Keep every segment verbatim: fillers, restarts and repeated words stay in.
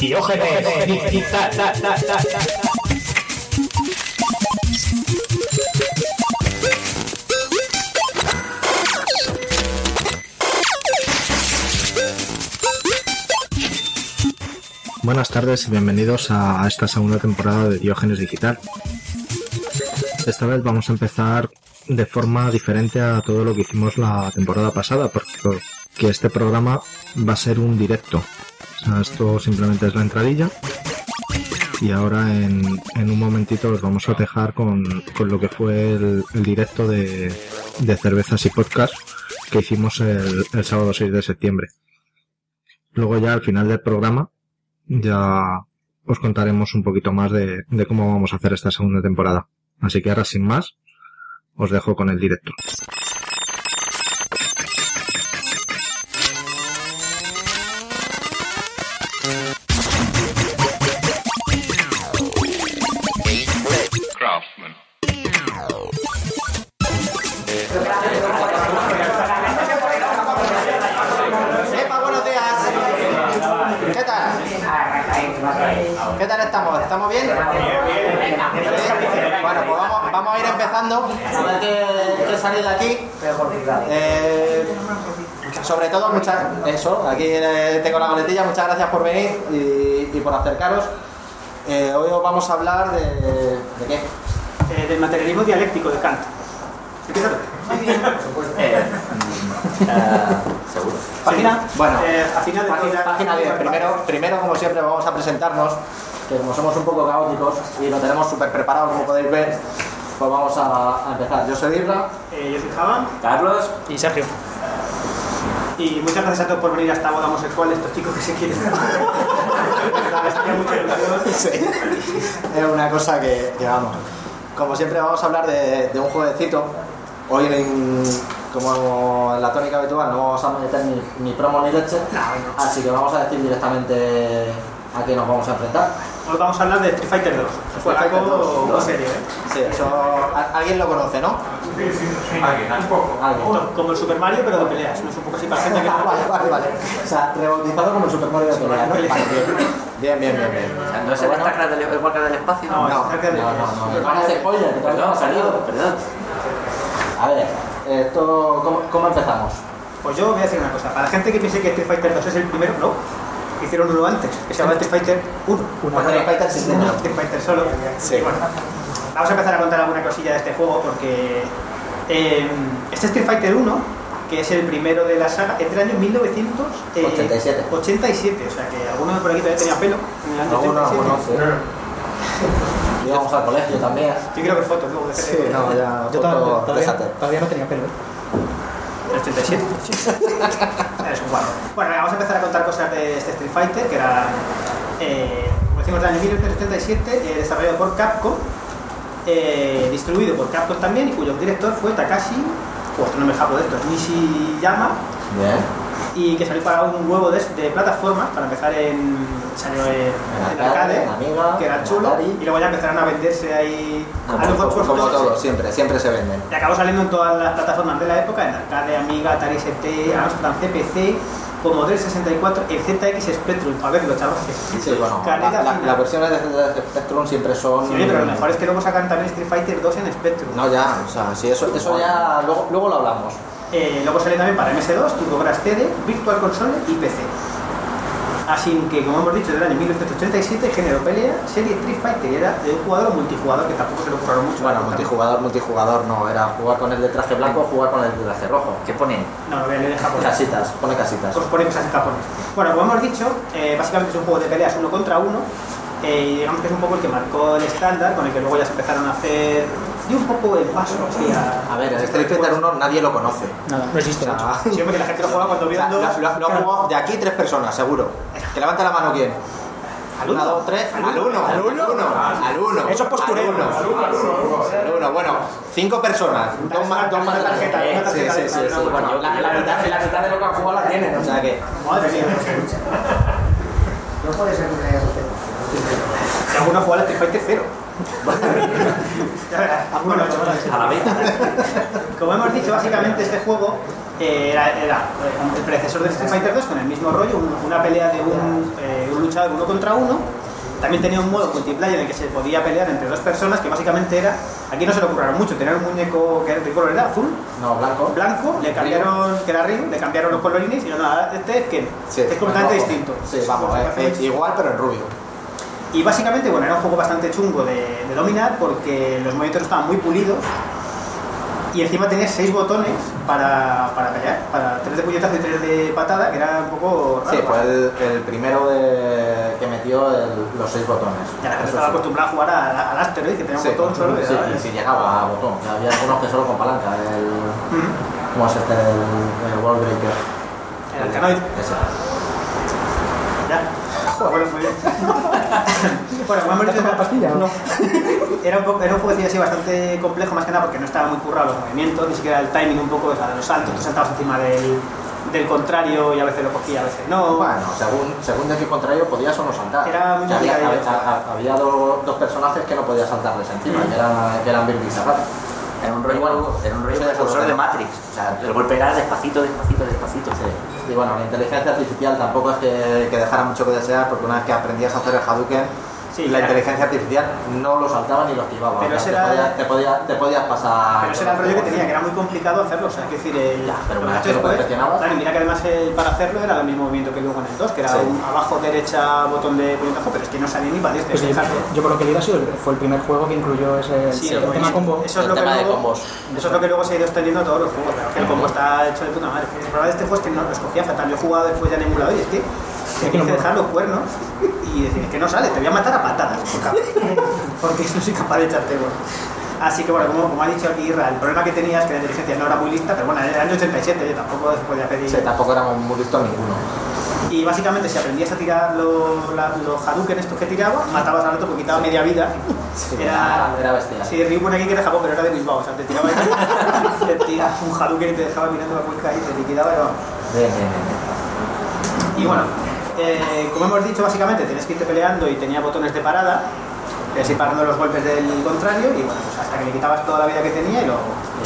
Diógenes Digital. Buenas tardes y bienvenidos a esta segunda temporada de Diógenes Digital. Esta vez vamos a empezar de forma diferente a todo lo que hicimos la temporada pasada, porque este programa va a ser un directo. O sea, esto simplemente es la entradilla y ahora en, en un momentito os vamos a dejar con, con lo que fue el, el directo de, de cervezas y podcast que hicimos el, el sábado seis de septiembre. Luego ya al final del programa ya os contaremos un poquito más de, de cómo vamos a hacer esta segunda temporada. Así que ahora sin más, os dejo con el directo. Craftsman. ¡Epa, buenos días! ¿Qué tal? ¿Qué tal estamos? ¿Estamos bien? Bueno, pues vamos, vamos a ir empezando. A ver qué, qué sale de aquí. Eh, sobre todo, muchas, eso, aquí eh, tengo la coletilla. Muchas gracias por venir y, y por acercaros. Eh, hoy os vamos a hablar de... ¿de qué? Eh, del materialismo dialéctico de Kant. Eh, ¿Seguro? ¿Página? Sí. Bueno, eh, a final de página, página diez. Primero, primero, como siempre, vamos a presentarnos, que como somos un poco caóticos y lo tenemos súper preparado, como podéis ver, pues vamos a, a empezar. Yo soy Irra. Eh, yo soy Java. Carlos. Y Sergio. Y muchas gracias a todos por venir a esta boda homosexual, estos chicos que se quieren. Sí. Es una cosa que, que vamos. Como siempre, vamos a hablar de, de un jueguecito. Hoy, en, como en la tónica habitual, no vamos a meter ni, ni promo ni leche. No, no. Así que vamos a decir directamente a qué nos vamos a enfrentar. Hoy vamos a hablar de Street Fighter dos. Street Fighter dos, Juego serio, ¿eh? Sí, eso. ¿a- ¿Alguien lo conoce, no? Alguien, un poco. ¿Alguien? Como el Super Mario, pero de peleas. No es un poco así para gente que Ah, no. vale, vale, vale. O sea, rebautizado como el Super Mario de pelea, ¿no? Vale, bien, bien, bien, bien. No es el Bueno, Starcraft del igual que del espacio. No, no, cerca de- no, no, no. Vamos a hacer spoiler, que todavía no ha salido. Perdón. A ver, esto, ¿cómo, cómo empezamos? Pues yo voy a decir una cosa. Para la gente que piense que Street Fighter dos es el primero, no. Hicieron uno antes, que se llama Street Fighter uno. Uno. Street Fighter sistema. Street Fighter solo. Sí. Y bueno, vamos a empezar a contar alguna cosilla de este juego porque eh, este Street Fighter uno, que es el primero de la saga, es del año mil novecientos ochenta y siete. ochenta y siete, o sea que algunos por aquí todavía tenía pelo en el año Algunos, ochenta y algunos, siete. sí. Íbamos al colegio también. Yo creo que fotos luego de Sí, no, ya, Yo foto, todavía, déjate. todavía no tenía pelo, ¿eh? ¿El ochenta y siete? Es un guarro. Bueno, vamos a empezar a contar cosas de este Street Fighter, que era, eh, como decimos, del año mil novecientos ochenta y siete, eh, desarrollado por Capcom, eh, distribuido por Capcom también, y cuyo director fue Takashi, o otro nombre japo de estos, Nishiyama, Bien. y que salió para un huevo de, de plataformas, para empezar en, salió en, En en arcade, en Amiga, que era en chulo, Atari. y luego ya empezaron a venderse ahí a los Como, otros como cosas. todo, siempre, siempre se venden. Y acabó saliendo en todas las plataformas de la época, en arcade, Amiga, Atari S T, Amstrad C P C, Commodore sesenta y cuatro, el Z X Spectrum, a verlo, chavales. Sí, bueno, Calidad la- la- fina. las versiones de, de Spectrum siempre son... Sí, pero lo mejor es que luego sacan también Street Fighter dos en Spectrum. No, ya, o sea, sí, eso, eso ya luego, luego lo hablamos. Eh, luego salió también para M S dos, TurboGrafx C D, Virtual Console y P C. Así que, como hemos dicho, del año mil novecientos ochenta y siete, género pelea, serie Street Fighter, y era de un jugador o multijugador, que tampoco se lo curraron mucho. Bueno, multijugador, multijugador no, era jugar con el de traje blanco o jugar con el de traje rojo. ¿Qué pone? No, lo voy a leer en japonés. Casitas, pone casitas. Os pone cosas en japonés. Bueno, como hemos dicho, eh, básicamente es un juego de peleas uno contra uno, eh, y digamos que es un poco el que marcó el estándar, con el que luego ya se empezaron a hacer, y un poco el paso así a... A ver, el Street Fighter uno nadie lo conoce. Nada, no existe. O sea, Sí, porque la gente lo juega cuando O sea, vieron dos... lo, lo- lo han jugado de aquí tres personas, seguro. Que levante la mano quién. ¿Al Una, uno? dos, tres. ¿Al Al uno? uno. ¿Al Al uno? uno. Al uno. Eso es postureo. Al uno. Al uno. Bueno, cinco personas. Dos más, dos más. Una tarjeta, una Sí, tarjeta sí, de- sí, sí. una- Bueno, la, la mitad, la mitad de lo que han jugado la tienen, o sea que... Madre mía. No puede ser que me hayas Y algunos juegan al Street Fighter cero. Ya verás, bueno, A la vez. como hemos dicho, básicamente este juego eh, era, era eh, el predecesor de Street Fighter dos con el mismo rollo, un- una pelea de un, eh, un luchador uno contra uno. También tenía un modo multiplayer en el que se podía pelear entre dos personas, que básicamente era, aquí no se le ocurrieron mucho, tener un muñeco que de color era azul, No, blanco. blanco, le cambiaron, que era Ryu, le cambiaron los colorines y no, nada, este es que Sí, es completamente rojo. distinto. Sí, vamos, Pues, eh, eh, igual pero en rubio. Y básicamente, bueno, era un juego bastante chungo de, de dominar porque los movimientos estaban muy pulidos y encima tenía seis botones para, para pelear, para tres de puñetazo y tres de patada, que era un poco raro. Sí, fue el, el primero de, que metió el- los seis botones. Ya la gente Eso estaba sí. acostumbrada a jugar a- al Asteroid, que tenía un Sí, botón solo. y sí, daba- y si llegaba a botón. Había algunos que solo con palanca. El, Ujú. ¿Cómo es este? El, el Wall Breaker. El Arcanoid. Ese. Ya. Bueno, muy bien. Bueno, como hemos dicho, ¿Una pastilla o no? era un, poco, era un juego así bastante complejo, más que nada porque no estaba muy currado los movimientos, ni siquiera el timing un poco, o sea, de los saltos, tú saltabas encima del, del contrario y a veces lo cogía, a veces no. Bueno, según, según de qué contrario podías o no saltar. Era muy Que había, complicadillo. había, había dos, dos personajes que no podías saltarles encima, Mm. que eran, que eran Bill y Sagat. Era un rollo, Igual, era un rollo eso de precursor de colocar. Matrix. O sea, el golpe era despacito, despacito, despacito. Sí. Y bueno, la inteligencia artificial tampoco es que, que dejara mucho que desear, porque una vez que aprendías a hacer el Hadouken, Sí, la ya. inteligencia artificial no lo saltaba ni lo esquivaba. Pero O sea, ese te, era- podías, te, podías, te podías pasar. Pero ese era el rollo que tenía, que era muy complicado hacerlo, o sea, es decir, el, Ya, pero lo una que vez que lo después- perfeccionabas- claro, y mira que además el, para hacerlo era el mismo movimiento que luego en el dos, que era Sí. un abajo, derecha, botón de puñetazo, pero es que no sabía ni para Dios, Pues de yo, yo por lo que he leído ha sido el- fue el primer juego que incluyó ese Sí, el los tema movimientos. combo. Eso es, El lo que tema de luego, combos. eso es lo que luego se ha ido extendiendo a todos los juegos. Pero es que el combo está hecho de puta madre. El problema de este juego es que no lo escogía fatal. Yo he jugado después ya en emulador y es que te tienes que dejar los cuernos y decir, es que no sale, te voy a matar a patadas, por cabrón. Porque no soy capaz de echarte bueno. Así que bueno, como, como ha dicho aquí Irra, el problema que tenía es que la inteligencia no era muy lista, pero bueno, en el año ochenta y siete yo tampoco se podía pedir. Sí, tampoco éramos muy listos ninguno. Y básicamente si aprendías a tirar los, la- los Hadouken estos que tiraba, matabas al otro porque quitaba media vida. Sí, Era, era bestial. Sí, Ryu pone aquí que era de Japón, pero era de Bilbao. O sea, te tiraba, te tiraba un Hadouken y te dejaba mirando la cuenca y te liquidaba y vamos. Bien, bien, bien. Y bueno, eh, como hemos dicho, básicamente tienes que irte peleando y tenía botones de parada, es ir parando los golpes del contrario y bueno, pues hasta que le quitabas toda la vida que tenía y lo,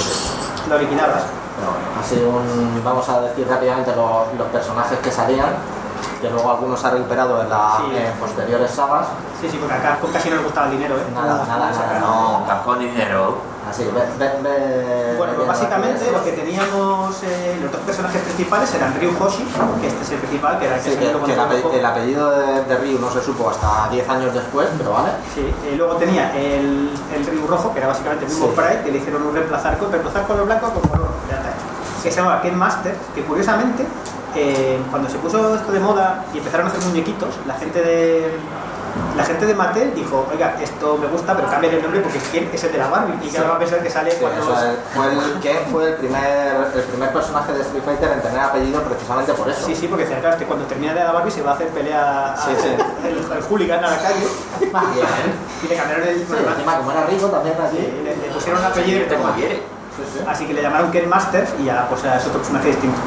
lo liquidabas. Pero bueno, así un, vamos a decir rápidamente los, los personajes que salían, que luego algunos ha recuperado en, la, Sí. en posteriores sagas. Sí, sí, porque acá casi no le gustaba el dinero, ¿eh? Nada, nada, nada. No, Capcom y dinero. Así, ve, ve, ve- Bueno, ve pues básicamente viendo lo que teníamos, eh, los dos personajes principales eran Ryu Hoshi, que este es el principal, que era el que Sí, se que, vino que el, cuando ape- tocó. el apellido de, de Ryu no se supo hasta diez años después, pero vale. Sí, eh, luego tenía el, el Ryu rojo, que era básicamente el mismo Sí. sprite, que le hicieron un reemplazar con reemplazar color blanco con color rojo, ya está hecho. Que se llamaba Ken Master, que curiosamente, eh, cuando se puso esto de moda y empezaron a hacer muñequitos, la gente de la gente de Mattel dijo, oiga, esto me gusta, pero cambia el nombre porque Ken es el de la Barbie, y que Sí. ahora va a pensar que sale Sí, cuando... eso es- fue el, Ken fue el primer, el primer personaje de Street Fighter en tener apellido precisamente por eso. Sí, sí, porque decía, claro, es que cuando termina de la Barbie se va a hacer pelea a- Sí, sí. El, el hooligan a la calle Bien. y le cambiaron el... Sí, encima, como era rico también Sí, aquí. le, le pusieron un apellido y Te toma. quiere. Sí, sí. Así que le llamaron Ken Masters y ya pues es otro personaje distinto.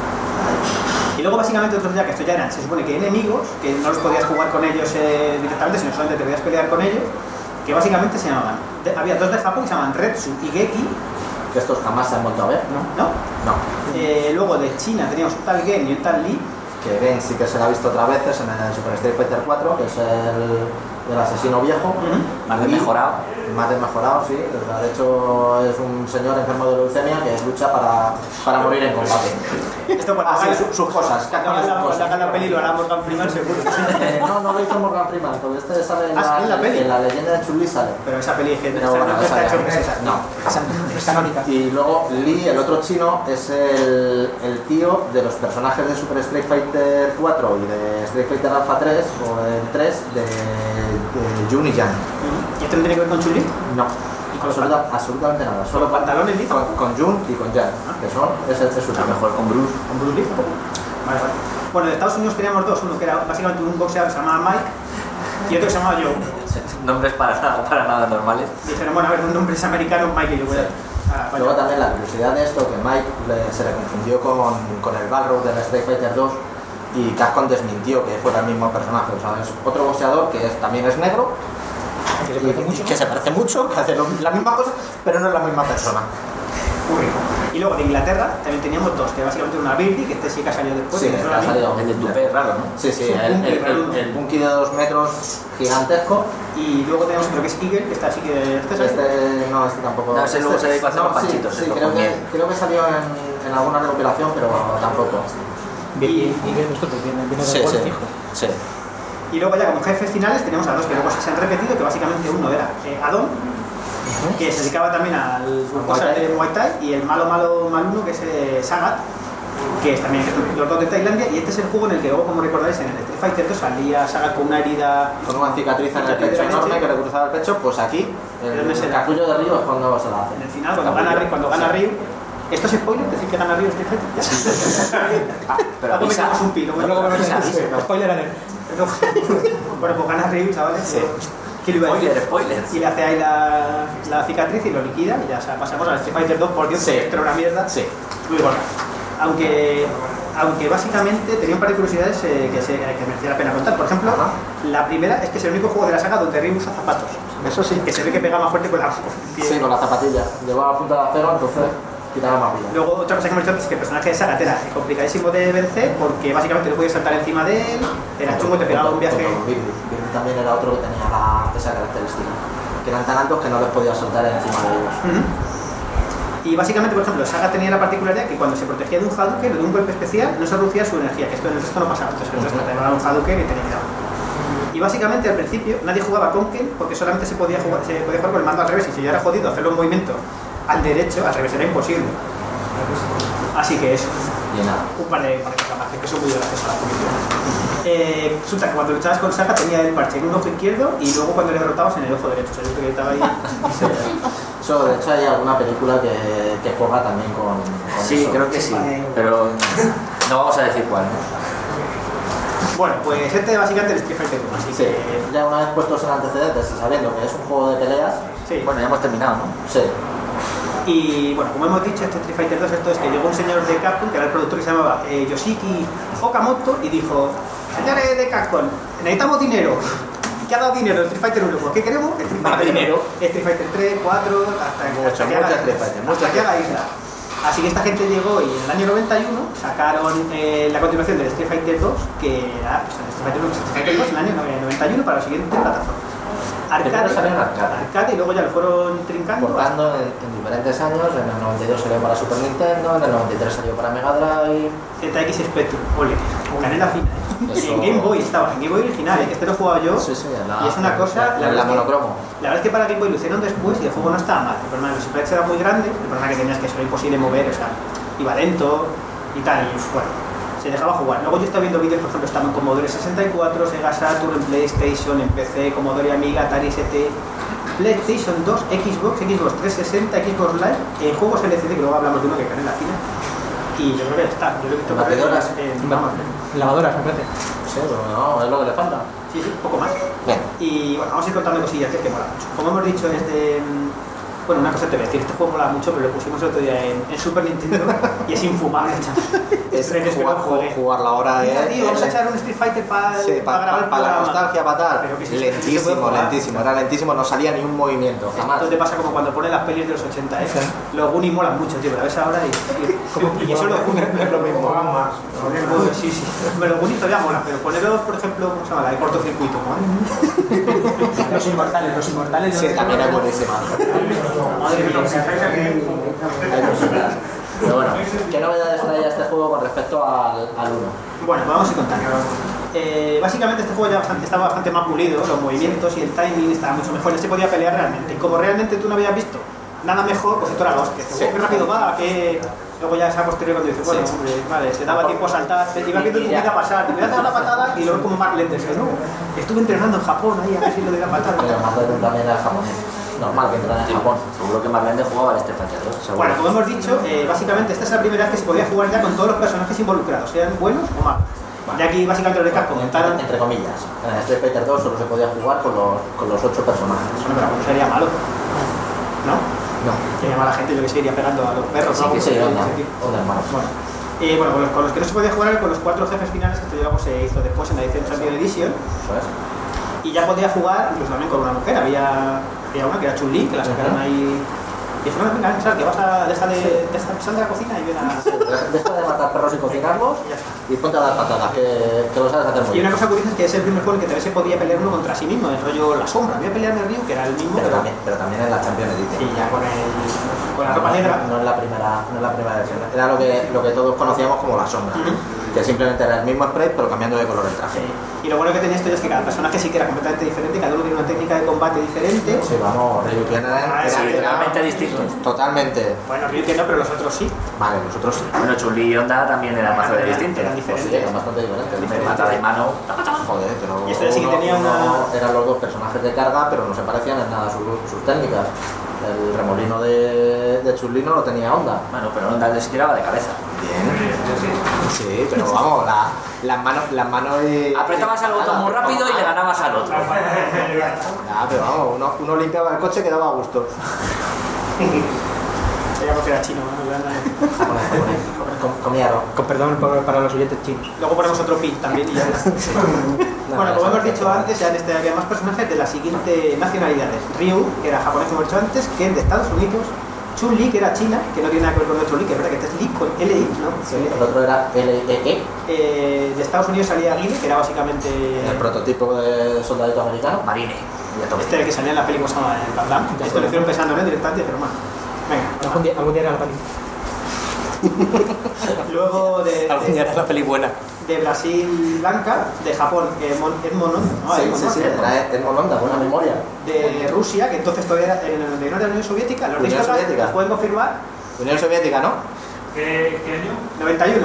Y luego básicamente otros ya que esto ya eran, se supone que enemigos, que no los podías jugar con ellos eh, directamente, sino solamente te podías pelear con ellos, que básicamente se llamaban, de- había dos de Japón que se llaman Retsu y Geki, Que estos jamás se han vuelto a ver, ¿no? ¿no? No. Eh, luego de China teníamos un tal Gen y un tal Li, Que Ben sí que se la ha visto otras veces en el Super Street Fighter cuatro, que es el, el asesino viejo. Más de Y- mejorado. Más desmejorado, sí. O sea, de hecho, es un señor enfermo de leucemia que lucha para, para morir en combate. esto cuando Ah, sí, haga- su- sus cosas. que cuando hagan sus haga la, cosas. cuando haga la peli lo hará Morgan Freeman seguro. Eh, no, no lo hizo Morgan Freeman, porque este sale en, Ah, ¿sí, en la peli? en la leyenda de Chun-Li sale. Pero esa peli es que Pero esa bueno, no esa está ya- hecho que se- no. Esa es canónica. Y luego Lee, el otro chino, es el, el tío de los personajes de Super Street Fighter cuatro y de Street Fighter Alpha tres, o el tres, de, de Jun y Yang. ¿Y esto no tiene que ver con Chun-Li? No, con los absoluta- absolutamente nada. ¿Con los pantalones listos? con, con Jun y con Yang, que son, es, es su A lo mejor con Bruce. ¿Con Bruce Lee? Vale, vale. Bueno, de Estados Unidos teníamos dos, uno que era básicamente un boxeador que se llamaba Mike y otro que se llamaba Joe. Nombres para nada, para nada normales. Dijeron, bueno, a ver, un nombre es americano, Mike y Joe. Sí. Ah, vaya. Luego también la curiosidad de esto, que Mike le- se le confundió con, con el Balrog de la Street Fighter dos y Capcom desmintió que fuera el mismo personaje. O sea, es otro boxeador que es, también es negro Que se parece mucho. Que se parece mucho, que hace lo- las mismas cosas, pero no es la misma persona. Muy rico. Y luego de Inglaterra también teníamos dos, que básicamente una Birdie, que este sí que ha salido después. Sí, que este no ha la vi. salido. El de Tupé es raro, ¿no? Sí, sí, Es un el, bunky el, rarudo. el, el bunky de dos metros gigantesco. Y luego tenemos otro que es Eagle, que está así que... ¿Este es Este, no, este tampoco. No, ese luego este- se dedica a hacer no, los panchitos, Sí, sí, esto creo, con que, miel. creo que salió en, en alguna recopilación, pero tampoco. Y, y que esto pues, viene, viene de Sí, juego sí. fijo. Sí. Y luego ya como jefes finales tenemos a dos que luego se han repetido, que básicamente uno era eh, Adon, que se dedicaba también al cosas de Muay Thai, y el malo malo maluno que es eh, Sagat, que es también que son los dos de Tailandia, y este es el juego en el que luego, como recordáis, en el Street Fighter dos salía Sagat con una herida... Con una cicatriz en el pecho enorme que le cruzaba el pecho, pues aquí, ¿Pero dónde el, se el da? capullo de Río es cuando se la hace. En el final, cuando gana, Ryu- cuando gana Ryu... ¿Esto es spoiler? ¿Decir que gana Ryu en Street Fighter? Ah, pero Luego avisa. metemos un pilo. Luego me avisa, metes- avisa. Spoiler alert. Bueno, pues gana Ryu, chavales. Sí. ¿Qué le iba a decir? Spoiler, spoiler. Y le hace ahí la, la cicatriz y lo liquida y ya o sea, pasamos al Street Fighter dos, por Dios, Sí. que esto era una mierda. Sí. Muy bueno. Aunque, aunque básicamente tenía un par de curiosidades eh, que, se, que merecía la pena contar. Por ejemplo, Ajá. la primera es que es el único juego de la saga donde Ryu usa zapatos. Eso sí. Que se ve que pega más fuerte con la Sí, con la zapatilla. Llegó a la punta de acero, entonces tiraba más bien. Luego, otra cosa que hemos dicho antes es que el personaje de Sagat era complicadísimo de vencer porque básicamente no podías saltar encima de él, era chungo, te pegaba un viaje. Birdi también era otro que tenía la, esa característica. Que eran tan altos que no les podías saltar encima de ellos. Ujú. Y básicamente, por ejemplo, Sagat tenía la particularidad que cuando se protegía de un Hadouken o de un golpe especial no se reducía su energía, que esto en el resto no pasaba. Entonces el resto te daba un Hadouken y tenía cuidado. Y básicamente al principio nadie jugaba con Ken porque solamente se podía jugar, se podía jugar con el mando al revés, y si ya era jodido hacerlo un movimiento al derecho, al revés era imposible. Así que eso, Y nada. un par de, par de cosas más que son muy graciosas a la comisión. Eh, resulta que cuando luchabas con Sagat tenía el parche en un ojo izquierdo y luego cuando le derrotabas en el ojo derecho. O sea, yo creo que estaba ahí. Sí. Eso, de hecho, hay alguna película que, que juega también con, con Sí, eso. creo que sí. Pero no vamos a decir cuál, ¿no? Bueno, pues este básicamente es el Street Fighter uno, así Sí. que Ya una vez puestos en antecedentes y sabiendo que es un juego de peleas, sí. Bueno, ya hemos terminado, ¿no? sí. Y bueno, como hemos dicho, este Street Fighter dos, esto es que llegó un señor de Capcom, que era el productor, que se llamaba eh, Yoshiki Okamoto, y dijo: señores de Capcom, necesitamos dinero. ¿Qué ha dado dinero? El Street Fighter uno. ¿Por qué queremos? Street Más Fighter dinero. Street Fighter tres, cuatro, hasta, Mucho, hasta que mucho haga- Street Fighter, mucho hasta que Street haga isla. Así que esta gente llegó y en el año noventa y uno sacaron eh, la continuación del Street Fighter dos, que era pues, el Street Fighter uno, Street Fighter dos en el año noventa y uno para las siguientes plataformas. Primero salió en arcade. arcade y luego ya lo fueron trincando. Cortando en, en diferentes años. En el noventa y dos salió para Super Nintendo, en el noventa y tres salió para Mega Drive. Z X Spectrum, ole, canela fina. Eso- En Game Boy estaba, en Game Boy original, ¿eh? Que este lo he jugado yo. Sí, sí, en la, Y es una cosa, en la la, verdad es que- monocromo. La verdad es que para Game Boy lo hicieron después y el juego no estaba mal. El problema es que el sprites era muy grande, el problema que tenías que eso era imposible mover, o sea, iba lento y tal, y bueno, se dejaba jugar. Luego yo estaba viendo vídeos, por ejemplo, estaba en Commodore sesenta y cuatro, Sega Saturn, en PlayStation, en P C, Commodore Amiga, Atari S T, PlayStation dos, Xbox, Xbox trescientos sesenta, Xbox Live, en juegos L C D, que luego hablamos de uno que cae en la fila. Y yo creo que ya está, yo lo he visto por Batidoras. en, vamos, Lavadoras, me parece. Sí, pero no, es lo que le falta. sí, sí, poco más. Bien. Y bueno, vamos a ir contando cosillas que, que mola mucho. Como hemos dicho, es de... Bueno, una cosa te voy a decir, este juego mola mucho, pero lo pusimos el otro día en, en Super Nintendo y es infumable, chaval. Es Pero que jugar, lo juegue. jugarlo ahora Mira, es... tío, vamos a echar un Street Fighter para Sí, para grabar el la programa. nostalgia, para tal. Pero que sí, sí, sí se puede lentísimo, jugar. lentísimo. Era lentísimo, no salía ni un movimiento, jamás. Esto te pasa como cuando pones las pelis de los ochenta, ¿eh? Sí. Los Goonies molan mucho, tío, la ves ahora y... y, y eso los Goonies... Es lo mismo. Juegan más. Pues sí, sí. Pero los Goonies todavía molan, pero poneros, por ejemplo, ¿cómo se llama? La de cortocircuito, ¿no? Los inmortales, los inmortales. Sí, también es buenísima. Madre mía. Hay cositas. Pero bueno, ¿qué novedades traía este juego con respecto al, al uno? Bueno, pues vamos a ir contando. Eh, básicamente este juego ya bastante, estaba bastante más pulido, los movimientos y el timing estaba mucho mejor, ya se podía pelear realmente. Y como realmente tú no habías visto nada mejor, pues esto era la hostia. Sí. Qué rápido va, que luego ya es a posteriori cuando dices, bueno, Sí. hombre, vale, se daba tiempo a saltar, te ibas viendo tu Y ya. vida pasar, te voy a dar la patada y luego como más lento, ¿no? Estuve entrenando en Japón ahí a ver si lo de la patada. Pero más de también era japonés. Normal que entrara en Japón. Seguro que Marlene jugaba al Street Fighter dos, seguro. Bueno, como hemos dicho, eh, básicamente esta es la primera vez que se podía jugar ya con todos los personajes involucrados, sean buenos o malos. Ya aquí básicamente los de Capcom comentaron... Entre comillas. En el Street Fighter dos solo se podía jugar con los, con los ocho personajes. Bueno, pero alguno sería malo, ¿no? No. Que llama a la gente, yo que sé, iría pegando a los perros, Sí, ¿no? que sí, Ese onda. tipo. Onda, hermano. Bueno, eh, bueno con, los, con los que no se podía jugar era con los cuatro jefes finales que esto, digamos, se hizo después en la edición Champion Edition. Eso es. Y ya podía jugar incluso también con una mujer. Había, había una que era Chun-Li, que la sacaron ahí. Y dijeron, venga, sal, que vas a dejar de, deja, sal de la cocina y ven a... Deja de matar perros y cocinarlos y ponte a dar patadas, que, que lo sabes hacer muy Y bien. una cosa curiosa es que es el primer juego en que también se podía pelear uno contra sí mismo, el rollo La Sombra. Había peleado en el Ryu, que era el mismo, Pero pero, también, pero también en la Champions Elite. y ya con, el, con la ropa negra. No es la primera, no es la primera versión. Era lo que, lo que todos conocíamos como la sombra. Ujú. Que simplemente era el mismo spray, pero cambiando de color el traje. Sí. Y lo bueno que tenía esto es que cada personaje sí que era completamente diferente, cada uno tiene una técnica de combate diferente. Sí, vamos, Ryu Ken era, Ah, sí, era- Totalmente distintos. totalmente. Bueno, Ryu que no, pero los otros sí. Vale, nosotros sí. Bueno, Chun-Li y Honda también eran más de distintos. Eran Pues sí, diferentes. eran bastante diferentes. Me mata de mano. Joder, pero Y este sí que uno- tenía uno una- eran los dos personajes de carga, pero no se parecían en nada sus, sus técnicas. El remolino de, de Chun-Li no lo tenía Honda. Bueno, pero Honda les tiraba de cabeza. Bien. Sí, pero vamos, la, las manos, las manos y... Apretabas al botón muy rápido y le ganabas al otro. Ah, pero vamos, uno, uno limpiaba el coche y quedaba a gusto. Sería porque era chino, ¿no? Japonés, japonés. Com- Comía arroz. Con perdón por- para los oyentes chinos. Luego ponemos otro pin también y ya está. Bueno, como hemos dicho antes, ya en este había más personajes de las siguientes nacionalidades. Ryu, que era japonés como he dicho antes, Ken de Estados Unidos, Chun-Li, que era china, que no tiene nada que ver con nuestro Li, que es verdad que este es Li con L I, ¿no? Sí, el otro era L E E, Eh, de Estados Unidos salía Guile, que era básicamente el prototipo de soldadito americano. Marine. Y a tope. este que salía en la película se llama el Van Damme. Esto lo hicieron pensando en él directamente, pero bueno. Venga, Algún día, algún día era la pali. luego de, de, era la peli buena. de Brasil Blanca, de Japón eh, Mon, Edmond, ¿no? Sí, Edmond, sí, ¿no? sí, era Edmond Honda, buena memoria. De Rusia, que entonces todavía era en el noventa y uno de la Unión Soviética. Los Unión discos Soviética. los pueden confirmar. Unión Soviética, ¿no? ¿Qué, qué año? noventa y uno.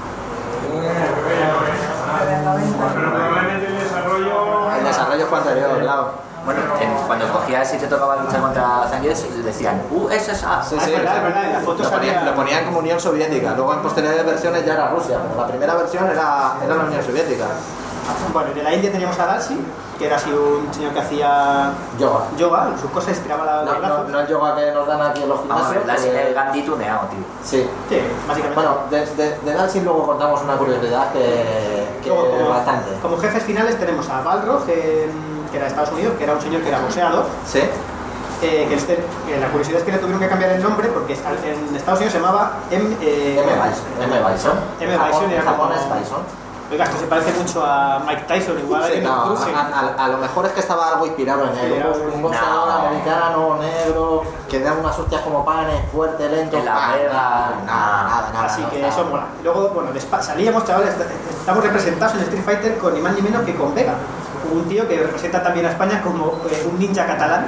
Pero probablemente el desarrollo... El desarrollo fue anterior, claro. Bueno, en- cuando cogías y te tocaba luchar contra Zangief, decían U S S A. Sí, Ah, sí, es verdad, es verdad, en la foto lo, ponían, salía- lo ponían como Unión Soviética, luego en posteriores versiones ya era Rusia, pero la primera versión era, era la Unión Soviética. Bueno, de la India teníamos a Dalsi, que era así un señor que hacía Yoga. yoga, sus cosas estiraba la, No, los no, brazos. no el yoga que nos dan aquí en los Vamos a ver, gimnasios. la- porque- el Gandhi tuneado, tío. Sí. Sí, básicamente. Bueno, de, de, de Dalsin luego contamos una curiosidad que, que Luego, como, bastante. como jefes finales tenemos a Balrog, que, que era de Estados Unidos, que era un señor que era boxeador. Sí. Eh, que, este, que la curiosidad es que le tuvieron que cambiar el nombre porque en Estados Unidos se llamaba M. Eh, M. Bison. M. Bison. M. En Japón- Bison era en Japón como- es Bison. Oiga, esto se parece mucho a Mike Tyson, igual Sí, hay no, un cruce. a, a- a lo mejor es que estaba algo inspirado en él. Sí, Un- un boxeador no. americano, negro, que da unas hostias como panes, fuerte, lento. En la Ah, vega. nada, nada, nada, nada. Así no, que nada. eso mola. Luego, bueno, despa- salíamos, chavales, estamos representados en Street Fighter con ni más ni menos que con Vega. Un tío que representa también a España como eh, un ninja catalán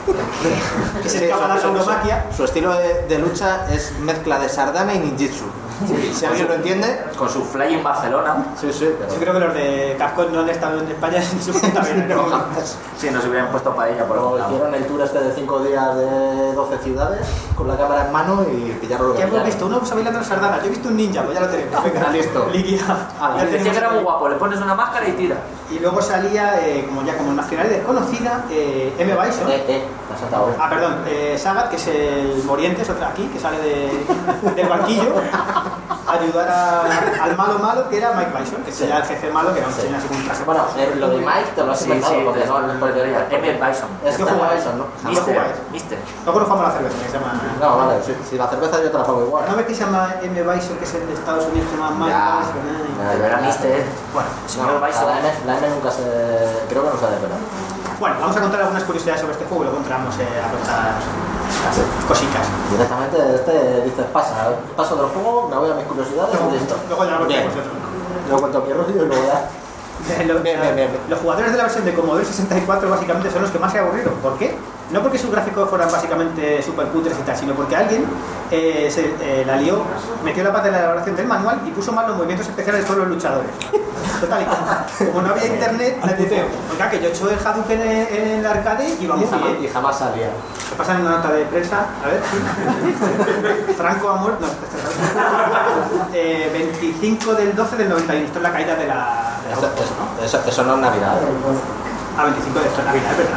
que se Sí, escapa a la su- su- tauromaquia. Su estilo de, de lucha es mezcla de sardana y ninjitsu. Si alguien lo entiende, Con su fly en Barcelona. sí, sí, pero Yo creo que los de Capcom no han estado en España en su puta vida, ¿no? Si nos hubieran puesto para ella por Pero otro lado. hicieron el tour este de cinco días de doce ciudades con la cámara en mano y pillaron lo que ¿Qué hemos pillaron. visto? Uno usa bailando la sardana. Yo he visto un ninja, pues ya lo tenemos. Venga, Listo. Liquia. Ah, Ya Decía tenemos que era ahí. muy guapo, le pones una máscara y tira. Y luego salía, eh, como ya como nacional desconocida, eh, M. Bison. Eh, eh, la Santa Hora. Ah, perdón, eh, Sagat, que es el Morientes, otra aquí, que sale de, del banquillo, a ayudar a- al malo malo, que era Mike Bison, que sería el jefe malo, que era un señor así con un traje. Bueno, eh, lo de Mike te lo has Sí, inventado sí, porque pues, no no- pues debería. M. Bison. Es Yo que juego a Bison, ¿no? No Mister. jugáis. Mister. Luego nos jugamos a la cerveza, que se llama... No, vale, si, si la cerveza yo te la pongo igual. ¿No ves que se llama M. Bison, que es el de Estados Unidos, que se llama Mike Ya, Bison? eh? ya, Pero era Mister. Bueno, Señor No, Bison. la M, la M nunca se... creo que no se ha desvelado. bueno, vamos a contar algunas curiosidades sobre este juego y luego entramos eh, a contar cositas. Directamente este dices, pasa, paso del juego, me voy a mis curiosidades y listo. Luego ya lo Bien. contamos nosotros. Luego cuento mi rollo y luego ya... Eh, lo- Bien, bien, bien, bien. Los jugadores de la versión de Commodore sesenta y cuatro básicamente son los que más se aburrieron. ¿Por qué? No porque sus gráficos fueran básicamente super cutres y tal, sino porque alguien eh, se eh, la lió, metió la pata en la elaboración del manual y puso mal los movimientos especiales de todos los luchadores. Total, y como, como no había internet, le dice, oiga, que yo he hecho el Hadouken en, en el arcade y Y vamos jamás, bien. y jamás salía. Se pasan una nota de prensa, a ver, sí. Franco ha muerto, no, eh, veinticinco del doce del noventa y uno, esto es la caída de la... de la Eso, Copa, ¿no? eso, eso, eso no es Navidad. Ah, veinticinco de esto es Navidad, es verdad.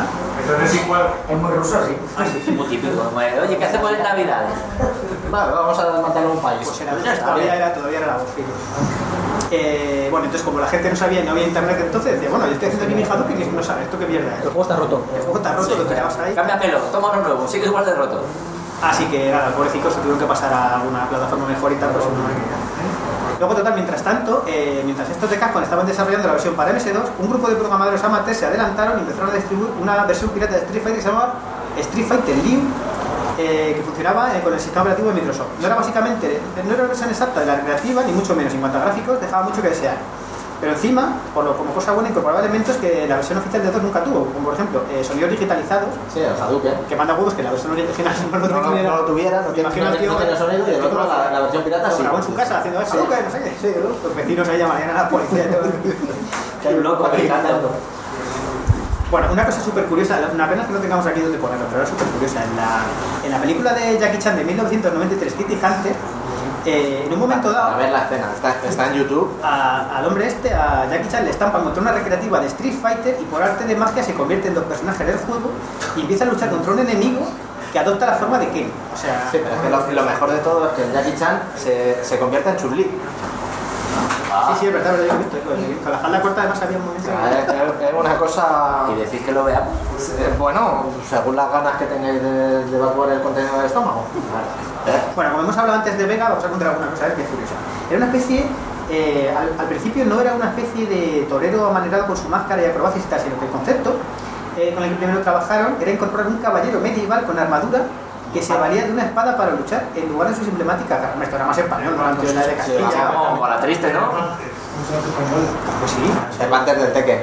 Entonces igual. Es muy ruso, sí. Es muy típico. como es, Oye, ¿qué hacemos en Navidad? Vale, vamos a matarle un país. Pues era, todavía, era, todavía era la voz. Eh, bueno, entonces como la gente no sabía y no había internet, entonces decía, bueno, yo estoy haciendo aquí mi Hadouken y no sabe esto qué mierda es. El juego está roto. El juego está roto, Sí, lo tirabas ahí. Cámbiamelo, toma uno nuevo, sigue igual de roto. Así que nada, pobrecicos se tuvieron que pasar a una plataforma mejor y tal, pues no hay que... Luego, total, mientras tanto, eh, mientras estos de Capcom estaban desarrollando la versión para eme ese dos, un grupo de programadores amateurs se adelantaron y empezaron a distribuir una versión pirata de Street Fighter que se llamaba Street Fighter Live, eh, que funcionaba eh, con el sistema operativo de Microsoft. No era básicamente, no era la versión exacta de la recreativa, ni mucho menos. En cuanto a gráficos, dejaba mucho que desear. Pero encima, por lo, como cosa buena, incorporaba elementos que la versión oficial de dos nunca tuvo, como por ejemplo eh, sonidos digitalizados, Sí, el Hadouken. que manda huevos que la versión original no lo No, no, tuviera. no lo tuviera, no Me tiene, imagino no al tío- no tiene sonido y el otro, la, la versión pirata, Lo sí. grabó en su casa haciendo eso, Hadouken, no sé qué. Sí, ¿no? Los vecinos ahí llamarían a la policía y todo. Que hay un loco aplicando. Bueno, una cosa súper curiosa, una pena que no tengamos aquí donde ponerlo, pero era súper curiosa. En la, en la película de Jackie Chan de mil novecientos noventa y tres, Kitty Hunter, eh, en un momento A dado, ver la escena, está, está en YouTube. a- al hombre este, a Jackie Chan, le estampan contra una recreativa de Street Fighter y por arte de magia se convierte en dos personajes del juego y empieza a luchar contra un enemigo que adopta la forma de Ken. O sea, Sí, pero es que lo, lo mejor de todo es que Jackie Chan se, se convierte en Chun-Li. sí, sí, es verdad, lo he visto. Con la falda corta además había un O momento... sea, es, es una cosa... Y decís que lo veamos. eh, Bueno, según las ganas que tengáis de, de evacuar el contenido del estómago. Bueno, como hemos hablado antes de Vega, vamos a contar alguna cosa que es curiosa. Era una especie, eh, al, al principio no era una especie de torero amanerado con su máscara y acrobacias y tal, sino que el concepto eh, con el que primero trabajaron era incorporar un caballero medieval con armadura que se valía de una espada para luchar en lugar de sus emblemáticas armas. Esto era más español, no la antigüedad de Castilla. Sí, Como, como la triste, ¿no? Pues sí. El Panther del Tekken.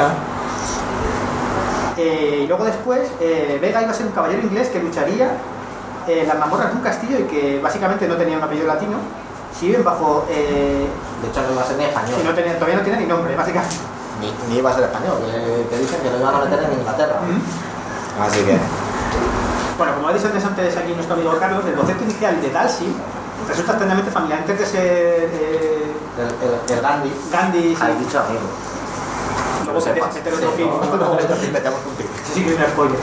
Eh, y luego después, eh, Vega iba a ser un caballero inglés que lucharía en eh, las mazmorras de un castillo y que básicamente no tenía un apellido latino. Si viven bajo... Eh, De hecho, no iba a ser ni español. si no tenía, todavía no tiene ni nombre, básicamente. Ni, ni iba a ser español. Que, que dicen que lo iban a meter en Inglaterra. Así que... Bueno, como ha dicho antes aquí nuestro amigo Carlos, el concepto inicial de Dalsy resulta extrañamente familiar. Antes de ser eh, El, el, el Gandhi. Gandhi, sí, Habéis dicho amigo. luego que lo sepas. meter otro fin. Metemos un pico. Sí, que es un spoiler.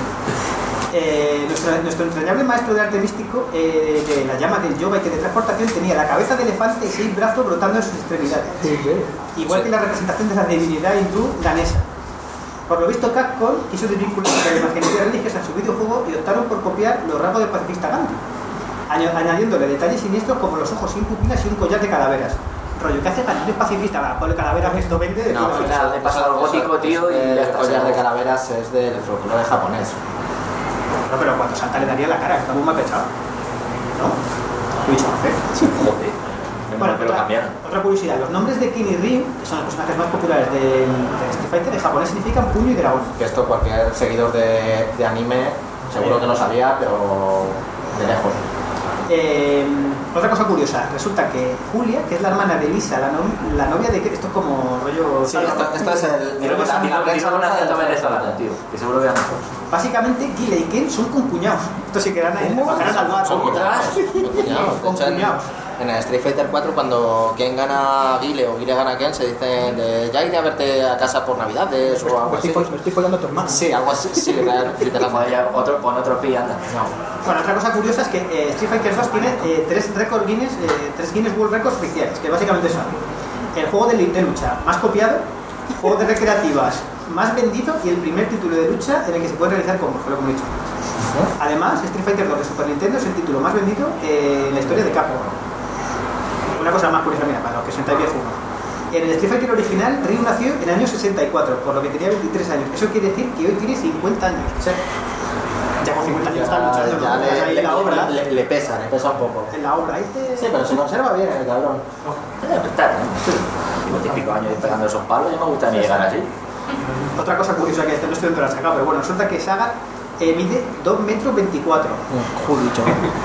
Eh, nuestro, nuestro entrañable maestro de arte místico eh, de la llama del yoga y teletransportación tenía la cabeza de elefante y seis brazos brotando en sus extremidades. Igual que la representación de la divinidad hindú ganesa. Por lo visto, Capcom quiso desvincular la imaginería religiosa en su videojuego y optaron por copiar los rasgos del pacifista Gandhi, añ- añadiéndole detalles siniestros como los ojos sin pupilas y un collar de calaveras. Rollo, ¿qué hace Gandhi? Es pacifista, va, ponle calaveras que esto vende. de No, todo pero eso. nada, he pasado al gótico, tío, y el ya está, collar se de acabó. calaveras es del folclore japonés. No, pero cuando salta le daría la cara, está muy mal pensado. ¿No? ¿Qué he dicho? ¿Eh? Joder. Bueno, que lo otra, cambiaron. otra curiosidad, los nombres de Ken y Ryu, que son los personajes más populares del, de Street Fighter, en japonés significan puño y dragón. Que esto cualquier seguidor de, de anime seguro que lo sabía, pero de lejos. Eh, otra cosa curiosa, resulta que Julia, que es la hermana de Lisa, la, no, la novia de Ken, esto es como rollo... Sí, esto, esto es el... Creo que la- también la lo prensa con un rosa acento del- venezolano, tío. Que seguro que eran mejor. Básicamente, Guile y Ken son concuñados. Esto sí que eran ahí, bajarán al bar. Son cuñados. Con cuñados. En el Street Fighter cuatro, cuando Ken gana a Guile o Guile gana a Ken, se dicen de, ya iré a verte a casa por Navidades o algo Me así. estoy, fo- me estoy follando a tu hermano. Sí, algo así, sí, literal- literalmente. Vaya, otro, pon otro pi, anda. Bueno, otra cosa curiosa es que eh, Street Fighter dos tiene eh, tres récord Guinness, eh, tres Guinness World Records oficiales, que básicamente son el juego de, de lucha más copiado, juego de recreativas más vendido y el primer título de lucha en el que se puede realizar combos, fue lo que hemos dicho. Además, Street Fighter dos de Super Nintendo es el título más vendido eh, en la historia de Capcom. Una cosa más curiosa, mira, para los que sentáis viejos. En el Street Fighter original, Ryu nació en el año sesenta y cuatro, por lo que tenía veintitrés años. Eso quiere decir que hoy tiene cincuenta años. Sí. Ya con cincuenta años están Ya, luchando, ya ¿no? le, Ahí le, en la obra. le- le pesa, le pesa un poco. En la obra, ahí te... Sí, pero se conserva bien el cabrón. Eh, está bien. Llevo típico años pegando esos palos, ya me gusta ni llegar así. Otra cosa curiosa que este no estoy dentro de la saga, pero bueno, resulta que Saga eh, mide dos metros veinticuatro, Judicho.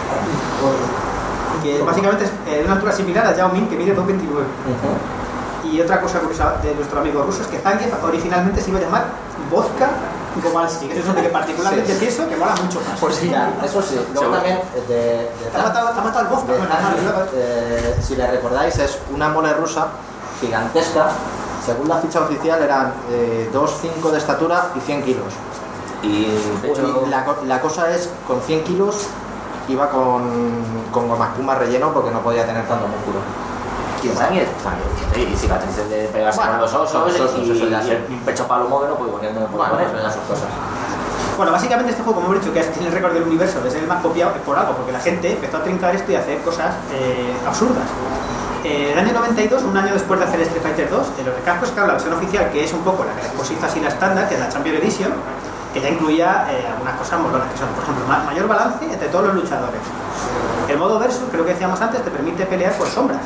que básicamente es eh, de una altura similar a Yao Ming, que mide dos veintinueve. Y otra cosa curiosa de nuestro amigo ruso es que Zangief originalmente se iba a llamar Vodka Gobalski, que eso es un que particularmente Sí. pienso que mola mucho más. Pues sí, ya, eso sí. Luego Seguro. también de, de, Te ha matado, te ha matado el vodka. de bueno, Zangief, nada, eh, si le recordáis, es una mole rusa gigantesca. Según la ficha oficial eran eh, dos coma cinco de estatura y cien kilos. Y de hecho, Y la, co- la cosa es, con cien kilos iba con, con goma espuma relleno porque no podía tener tanto músculo. ¿quién sabe? Sí, y cicatrices de pegarse Bueno, con los osos, con los osos, y, eso ya y sí. el pecho palomo que no puedo poner, no me puedo Bueno, poner. eso ya son cosas. Bueno, básicamente este juego, como hemos dicho, que tiene el récord del universo de ser el más copiado, es por algo, porque la gente empezó a trincar esto y a hacer cosas eh, absurdas. Eh, el año noventa y dos, un año después de hacer Street Fighter dos, en los recascos sacaron la versión oficial, que es un poco la que cosita así la estándar, que es la Champion Edition, que ya incluía eh, algunas cosas molonas, que son, por ejemplo, ma- mayor balance entre todos los luchadores. El modo versus, creo que decíamos antes, te permite pelear por sombras.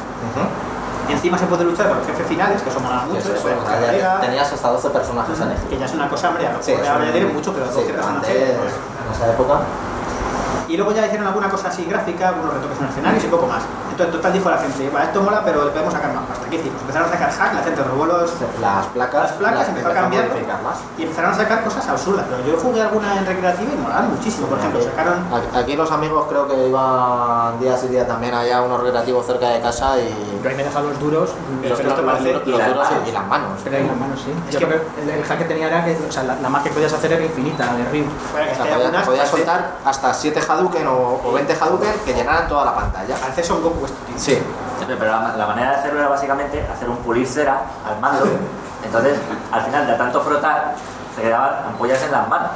Y encima se puede luchar con los jefes finales, que eso mola mucho, Eso, te eso, puedes o coger sea, ya colega, tenías hasta doce personajes en que ya es una cosa, hombre, a lo Sí, mejor eso ahora ya es- tiene mucho, pero sí, doce pero personajes. antes, pues, en esa época. Y luego ya hicieron alguna cosa así gráfica, algunos retoques en escenarios y poco más. Entonces, total, dijo la gente, va, esto mola, pero le podemos sacar más pasta. ¿Qué hicimos? Empezaron a sacar hack, la gente robó los... Las placas, Las placas empezó a cambiar modificarlas. y empezaron a sacar cosas absurdas. Pero yo jugué alguna en recreativa y molaban muchísimo. Por ejemplo, sacaron... Aquí los amigos creo que iban días y días también allá a unos recreativos cerca de casa y... Yo ahí me he dejado los duros, Pero pero esto los, parece- los- y los las duros manos. y las manos. pero ahí las manos, sí. Es Yo que- creo que el, el hack que tenía era que, o sea, la, la más que podías hacer era infinita, de Ryu. Bueno, que O es sea, que hay podías, algunas... podías parece- soltar hasta siete Hadouken o, o veinte Hadouken que llenaran toda la pantalla. Parece Son Goku esto, tío. Sí. Pero la, la manera de hacerlo era básicamente hacer un pulir cera al mando. Entonces, al final de tanto frotar, se quedaban ampollas en las manos.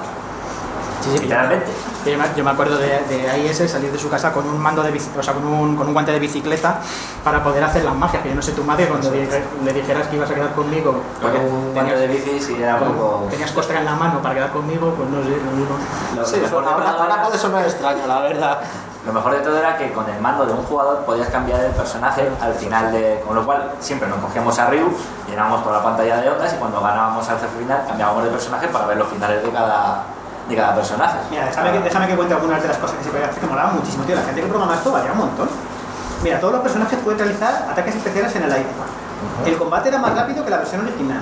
Sí, sí, Literalmente. Yo me, yo me acuerdo de, de A I S salir de su casa con un mando de bici, o sea, con un, con un guante de bicicleta para poder hacer las magias. Que yo no sé tu madre cuando le, le dijeras que ibas a quedar conmigo, Con porque un guante de bicis y era un poco... tenías costra en la mano para quedar conmigo, pues no sé, lo mismo. Lo, Sí, lo mejor de ahora, todo ahora era- puede sonar extraño, la verdad. lo mejor de todo era que con el mando de un jugador podías cambiar el personaje al final de... Con lo cual siempre nos cogíamos a Ryu, llenábamos toda la pantalla de ondas y cuando ganábamos al jefe final cambiábamos de personaje para ver los finales de cada, de cada personaje. Mira, déjame que, déjame que cuente algunas de las cosas que se podían hacer que molaban muchísimo, tío. La gente que programa esto valía un montón. Mira, todos los personajes pueden realizar ataques especiales en el aire. El combate era más rápido que la versión original.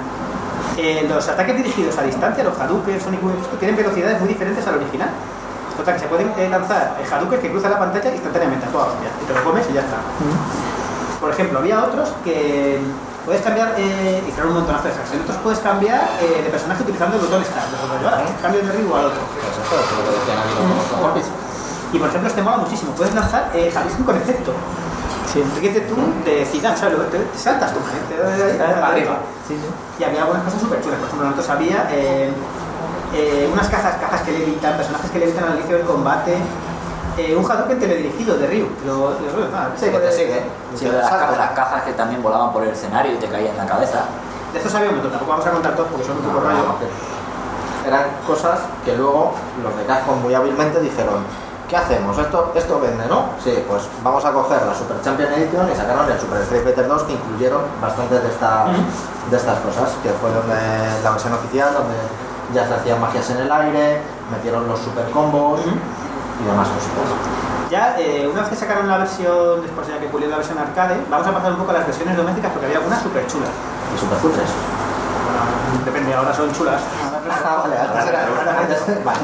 Eh, los ataques dirigidos a distancia, los Hadouken, Sonic Boom, tienen velocidades muy diferentes al original. Total, que se pueden eh, lanzar eh, Hadouken que cruzan la pantalla instantáneamente a toda hostia. Y te lo comes y ya está. Por ejemplo, había otros que puedes cambiar, eh, y crear un montonazo de hacks. En otros puedes cambiar eh, de personaje utilizando el botón Start. Cambio de Ryu al otro. Pues eso es lo que decían aquí los compis. Y por ejemplo, este mola muchísimo. Puedes lanzar eh, Hadouken con efecto. Sí. Enrique tú de Zidane, ¿sabes? Te, te saltas tú, ¿eh? Te das ahí, Para arriba. Sí, sí. Y había algunas cosas súper chulas. Por ejemplo, nosotros había eh, eh, unas cajas, cajas que levitan, personajes que levitan al inicio del combate. Eh, un Hadouken teledirigido de Ryu. Lo, lo, ah, Sí, que te sigue. Sí, de las, ca- las cajas que también volaban por el escenario y te caían en la cabeza. De estos había un montón. Tampoco vamos a contar todos porque son un poco rollo. Eran cosas que luego los de Capcom muy hábilmente dijeron: ¿qué hacemos? Esto, esto vende, ¿no? Sí, pues vamos a coger la Super Champion Edition y sacaron el Super Street Fighter dos que incluyeron bastantes de estas, de estas cosas, que fue donde la versión oficial, donde ya se hacían magias en el aire, metieron los super combos y demás cositas. Ya, eh, una vez que sacaron la versión, después ya que pulieron la versión arcade, vamos a pasar un poco a las versiones domésticas porque había algunas súper chulas. Y super cutres. Bueno, depende, ahora son chulas. Ah, vale, antes era- antes- vale.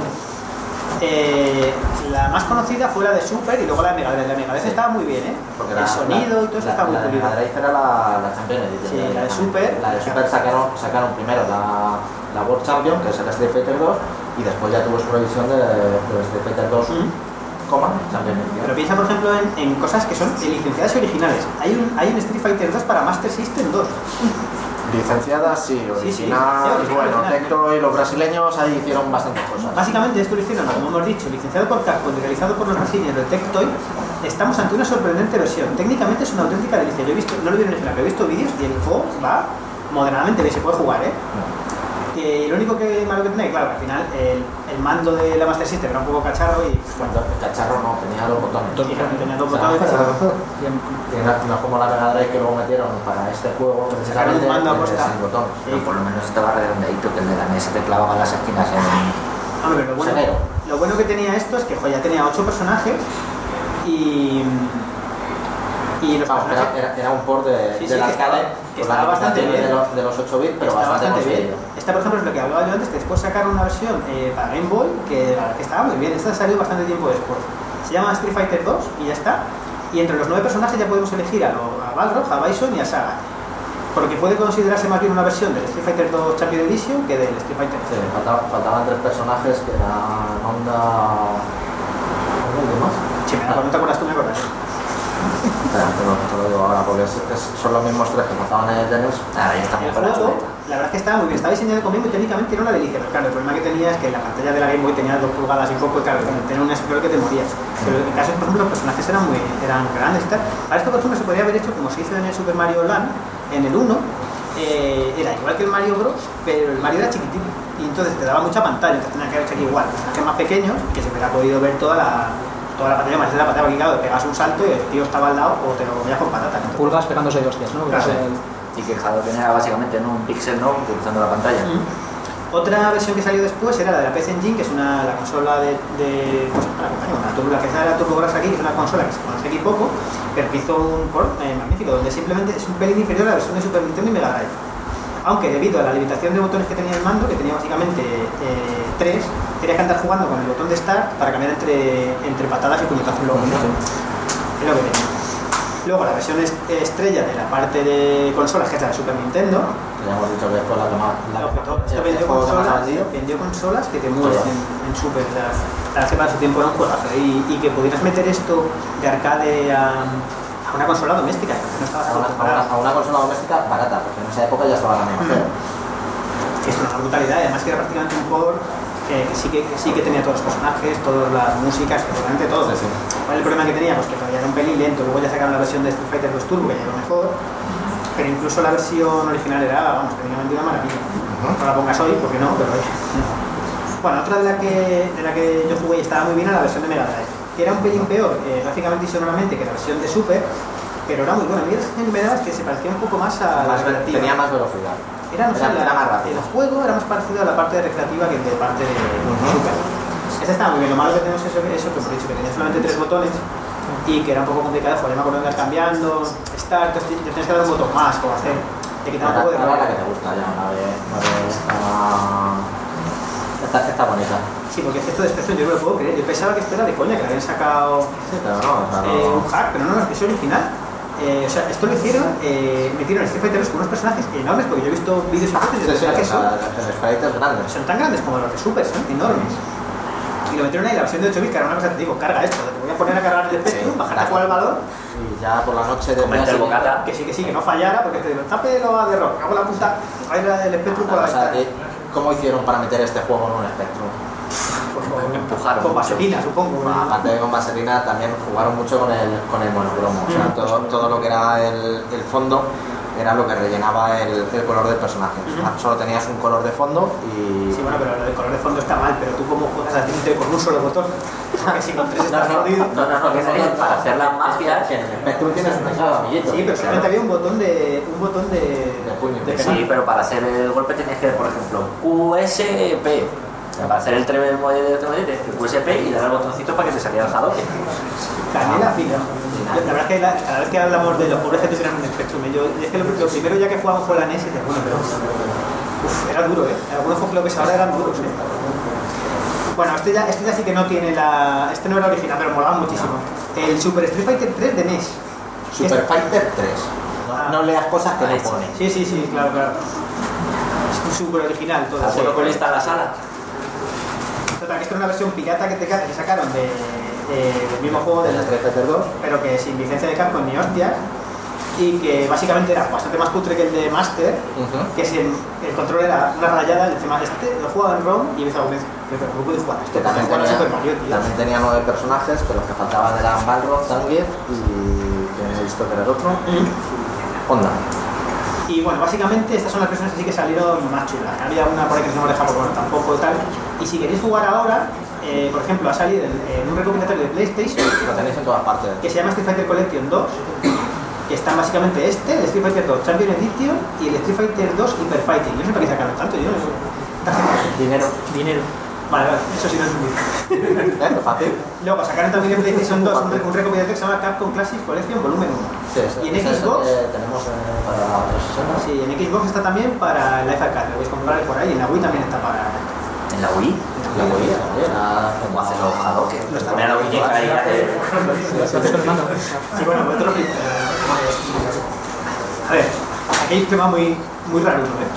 Eh, la más conocida fue la de Super y luego la de Mega Drive. La Mega Drive Sí. estaba muy bien, ¿eh? Porque el la- sonido la- y todo eso la- estaba muy la de pulido. Mega Drive era la, la Champion Edition. Sí, la de Super. La de Super sacaron, sacaron primero la, la World Champion, que es el Street Fighter dos, y después ya tuvo su revisión de, de Street Fighter dos, Mm. coma, Champion Edition. Pero piensa, por ejemplo, en, en cosas que son licenciadas y originales. Hay un, hay un Street Fighter dos para Master System dos. Licenciada, sí, Sí, sí. original, Sí, original, bueno, original. Tecto y los brasileños ahí hicieron bastantes cosas. Básicamente esto lo hicieron, como hemos dicho, licenciado por Capcom y realizado por los brasileños de Tectoy. Estamos ante una sorprendente versión. Técnicamente es una auténtica delicia. Yo he visto, no lo vi en original, pero he visto vídeos y el juego va moderadamente bien, se puede jugar, ¿eh? Que lo único que malo que tiene, claro, al final el, el mando de la Master System era un poco cacharro y bueno, Bueno, el cacharro no, tenía dos botones. y tenía dos O sea, botones. Bien. y no, no como la Mega Drive que luego metieron para este juego, Sacaron un precisamente, mando a eh, posta. sin botones. Pero por lo menos estaba redondeadito, que el de la N E S te clavaba las esquinas en... Hombre, pero lo bueno, Severo. lo bueno que tenía esto es que joder, ya tenía ocho personajes y. Y los Vamos, era, personajes. era, era un port de, Sí, sí, del que arcade, estaba- que con la estaba bastante limitación bien. de los, de los ocho bits, pero Está bastante, bastante bien. conseguido. Esta, por ejemplo, es lo que hablaba yo antes, que después sacaron una versión eh, para Game Boy que, la verdad que estaba muy bien. Esta salió bastante tiempo después. Se llama Street Fighter dos y ya está. Y entre los nueve personajes ya podemos elegir a, lo- a Balrog, a Bison y a Sagat. por lo que puede considerarse más bien una versión del Street Fighter dos Champion Edition que del Street Fighter Sí, faltaban, faltaban tres personajes que eran Honda... ¿Alguien más? Sí, me acuerdo, no te acuerdas tú, me acuerdas. Espera, te lo, te lo digo ahora porque es, es, son los mismos tres que faltaban en el Genesis. Ahora ya estamos El con la juego, chuleta. la verdad es que estaba muy bien, estaba diseñado conmigo y técnicamente era una delicia, pero claro, el problema que tenía es que la pantalla de la Game Boy tenía dos pulgadas y poco, y claro, tenía un scroll que te morías. Pero en el caso, por ejemplo, los personajes eran muy eran grandes y tal. Ahora esto, por ejemplo, se podría haber hecho como se hizo en el Super Mario Land, en el uno, eh, era igual que el Mario Bros, pero el Mario era chiquitito y entonces te daba mucha pantalla, entonces tenía que haber hecho aquí igual, personajes más pequeños que se hubiera podido ver toda la toda la pantalla, más de la pantalla, porque claro, pegas un salto y el tío estaba al lado o te lo comías con patatas. Entonces, Pulgas pegándose de hostias, ¿no? Claro. Que es el- Y que Hadouken era básicamente en un pixel, ¿no? Utilizando la pantalla. Mm. Otra versión que salió después era la de la P C Engine, que es una, la consola de, de pues, para compañía, una turbo, la que sale la TurboGrafx aquí, que es una consola que se conoce aquí poco, pero que hizo un port eh, magnífico, donde simplemente es un pelín inferior a la versión de Super Nintendo y Mega Drive. Aunque debido a la limitación de botones que tenía el mando, que tenía básicamente eh, tres, tenías que andar jugando con el botón de Start para cambiar entre, entre patadas y puñetazos luego. ¿No? Es lo que tenía. Luego la versión est- estrella de la parte de consolas, que es la de Super Nintendo, Ya hemos dicho que fue la que más... La no, que pero más- esto el vendió juego que más ha consolas, vendido. vendió consolas que te mueres Todas. en, en Super. Las, las que para su tiempo era un juegazo. Y, y que pudieras meter esto de arcade a, a una consola doméstica, que no estabas A una, a, una, acostumbrado. a una consola doméstica barata, porque en esa época ya estaba la Neo Geo. Que es una brutalidad, además que era prácticamente un port que, que sí que, que sí que tenía todos los personajes, todas las músicas, prácticamente todo. Sí, sí. ¿Cuál es el problema que tenía? Pues que todavía era un pelín lento, luego ya sacaron la versión de Street Fighter dos Turbo, que ya era mejor, pero incluso la versión original era, vamos, técnicamente una maravilla. No la pongas hoy, porque no, pero oye, no. Bueno, otra de la que, de la que yo jugué y estaba muy bien era la versión de Mega Drive, que era un pelín peor, eh, gráficamente y sonoramente, que la versión de Super, pero era muy buena. A mí la sensación que me daba es que se parecía un poco más a la Más- recreativa. tenía más velocidad. Era, no sé, Era- la- era más rápido. el juego era más parecido a la parte recreativa que de parte de Super. Esta estaba muy bien, lo malo que tenemos es eso, eso que hemos dicho, que tenía solamente tres botones y que era un poco complicado, joder, me acuerdo de andar cambiando, start, te tenías que dar un botón más o hacer, te quitaba un Ahora, poco de ahora la que rabia. te gusta ya, la de... La de esta, esta, está bonita. Sí, porque es que esto de Spectrum yo no lo puedo creer, yo pensaba que esto era de coña, que le habían sacado Sí, pero no, o sea, no... eh, un hack, pero no, no, es original. Eh, o sea, esto lo hicieron, eh, metieron Street Fighter dos con unos personajes enormes, porque yo he visto vídeos y fotos y Sí, los sí, o personajes son, sea, el sprite es grande. son tan grandes como los de Super, son enormes. Y lo metieron ahí la versión de ocho bits, que era una cosa que te digo, carga esto, te voy a poner a cargar el Spectrum, Sí, bajarte a claro. jugar el balón, Y ya por la noche de... Comerte el bocata. que sí, que sí, que no fallara, porque te digo, tape lo de rock, hago la punta, baila el Spectrum por la O sea, ventana. que, ¿cómo hicieron para meter este juego en un Spectrum? Empujaron Con mucho. vaselina, supongo. Bueno, aparte de con vaselina, también jugaron mucho con el, con el monocromo. O sea, Mm. todo, todo lo que era el, el fondo era lo que rellenaba el, el color del personaje. O sea, solo tenías un color de fondo y... Sí, bueno, pero lo del color de fondo está mal, pero tú como juegas a Tinte con un solo botón, porque si con tres estás jodido. No, no, no, que es para hacer las magias. Que en el Spectrum tienes un teclado, amiguito. Sí, pero solamente había un botón de. un botón de. De puño. de Sí, pero para hacer el golpe tenías que, por ejemplo, Q S P. Para hacer el treble del modelo de Q S P y darle al botoncito para que te saliera el Hadouken. Canela fina. La verdad es que la- cada vez que hablamos de los pobres que tuvieran un Spectrum, yo, es que lo, lo primero ya que jugamos fue la N E S y decía, bueno, pero. Uf, era duro, ¿eh? Algunos juegos que ahora eran duros, ¿eh? Bueno, este ya, este ya sí que no tiene la. Este no era original, pero molaba muchísimo. El Super Street Fighter tres de N E S. Super Fighter tres. Ah. No, no leas cosas que Ahí no ponen. Sí, sí, sí, claro, claro. Es súper original todo. ¿Alguno con lista en la sala? Total, que esto era una versión pirata que, te, ca- que sacaron de, de- del mismo juego, De del la Street Fighter dos. pero que sin licencia de Capcom ni hostias, y que básicamente era bastante más cutre que el de Master, Ujú. que si el, el control era una rayada, el tema este, lo jugaba en ROM y me decía, pero no pude jugar a esto, Que también jugar a tenía, Super Mario, tío. también tenía nueve personajes, pero los que faltaban eran Balrog, Zangief y... que he visto que era el otro. Mm. Honda. Y bueno, básicamente estas son las versiones así que salieron más chulas. Había una por ahí que no me dejaba, bueno, tampoco y tal. Y si queréis jugar ahora, eh, por ejemplo, ha salido en, en un recopilatorio de PlayStation Lo tenéis en todas partes. que se llama Street Fighter Collection dos, que están básicamente este, el Street Fighter dos Champion Edition y el Street Fighter dos Hyper Fighting. Yo no sé para qué sacaron tanto, yo no sé. Dinero. Dinero. Vale, vale, eso sí no es un dinero. ¿Eh? Fácil. Luego sacaron también en PlayStation dos un, un recopilatorio que se llama Capcom Classics Collection Volumen uno. Sí, sí, Y en ese es el Xbox, que tenemos eh, para la trescientos sesenta. sí, en Xbox está también para Life Arcade, lo podéis comprar por ahí, en la Wii también está para... ¿En la Wii? La Wii, la Wii era ¿Cómo hacen los Hadouken? No está. Pone a la muñeca ahí y hace... Sí, bueno, otro... A ver, Aquí hay un tema muy, muy raro, ¿eh?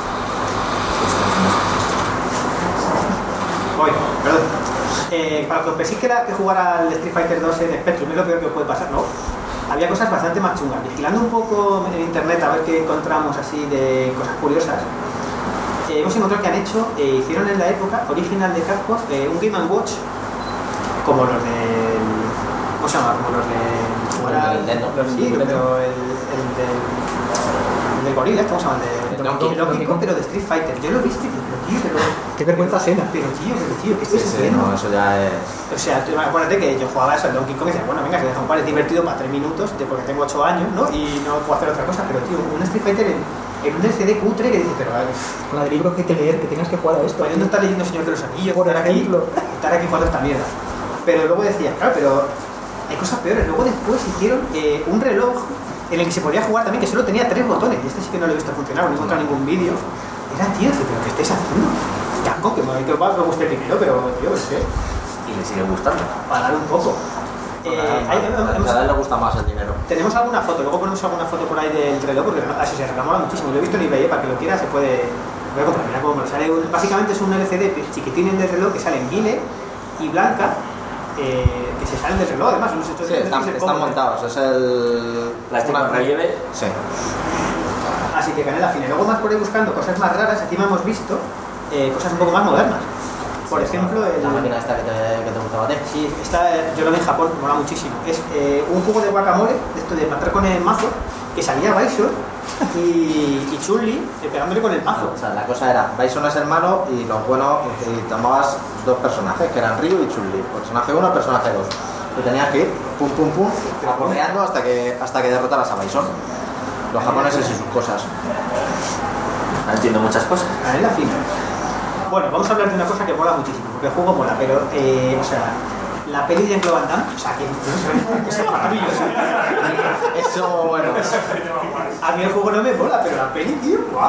Voy, perdón. Eh, para que os penséis que, era que jugar al Street Fighter dos en Spectrum es lo peor que os puede pasar, ¿no? Había cosas bastante más chungas. Vigilando un poco en internet a ver qué encontramos así de cosas curiosas, eh, hemos encontrado que han hecho, eh, hicieron en la época original de Capcom eh, un Game and Watch como los de... ¿Cómo se llama? Como los de... Como el de Nintendo. Los, sí, pero el, el del... El del gorila, ¿cómo se llama? El de Donkey Kong, pero de Street Fighter. Yo lo he visto, pero tío, pero... Qué vergüenza ajena. Pero tío, pero tío, ¿qué estás Sí, sí, haciendo? no, eso ya es... O sea, tú, acuérdate que yo jugaba eso al Donkey Kong y decía, bueno, venga, se deja un par, es divertido para tres minutos, de porque tengo ocho años, ¿no? Y no puedo hacer otra cosa, pero tío, un Street Fighter en, en un L C D cutre que dice, pero a ver, Con la de libros que hay que leer, que tengas que jugar a esto. ¿para dónde está leyendo Señor de los Anillos? Por estar aquí, ejemplo. estar aquí jugando esta mierda. Pero luego decía, claro, pero hay cosas peores. Luego después hicieron eh, un reloj en el que se podía jugar también, que solo tenía tres botones, y este sí que no lo he visto funcionar, no he encontrado ningún vídeo. Era, tío, pero ¿qué estáis haciendo? Capcom, que me, que me guste primero, pero yo no sé, Y le sigue gustando. para dar un poco. Eh, hay- A hemos- cada vez le gusta más el dinero. Tenemos alguna foto, luego ponemos alguna foto por ahí del reloj, porque así se mola muchísimo. Lo he visto en eBay, para que lo quiera se puede, voy a comprar. Mira cómo me lo sale. un- Básicamente es un L C D chiquitín del reloj que sale en guile y blanca, eh, que se salen del reloj, además. Unos hechos Sí, están, están montados, es el... Plástico una- en relieve. Sí. Así que canela fina. Luego más por ahí buscando cosas más raras, encima hemos visto eh, cosas un poco más modernas. Por ejemplo, el, La máquina esta que te, que te gustaba a ti. sí, esta eh, yo lo vi en Japón, mola muchísimo. Es eh, un juego de guacamole, de esto de matar con el mazo, que salía Bison y, y Chun-Li eh, pegándole con el mazo. O sea, la cosa era, Bison es el malo y lo bueno, y tomabas dos personajes, que eran Ryu y Chun-Li. Personaje uno, personaje dos. Y tenías que ir pum pum pum, aporreando hasta que, hasta que derrotaras a Bison. Los japoneses y sus cosas. No entiendo muchas cosas. Canela fina. Bueno, vamos a hablar de una cosa que mola muchísimo, porque el juego mola, pero, eh, o sea, la peli de Jean-Claude Van Damme, o sea, que es maravilloso. Eso, bueno. A mí el juego no me mola, pero la peli, tío, guau.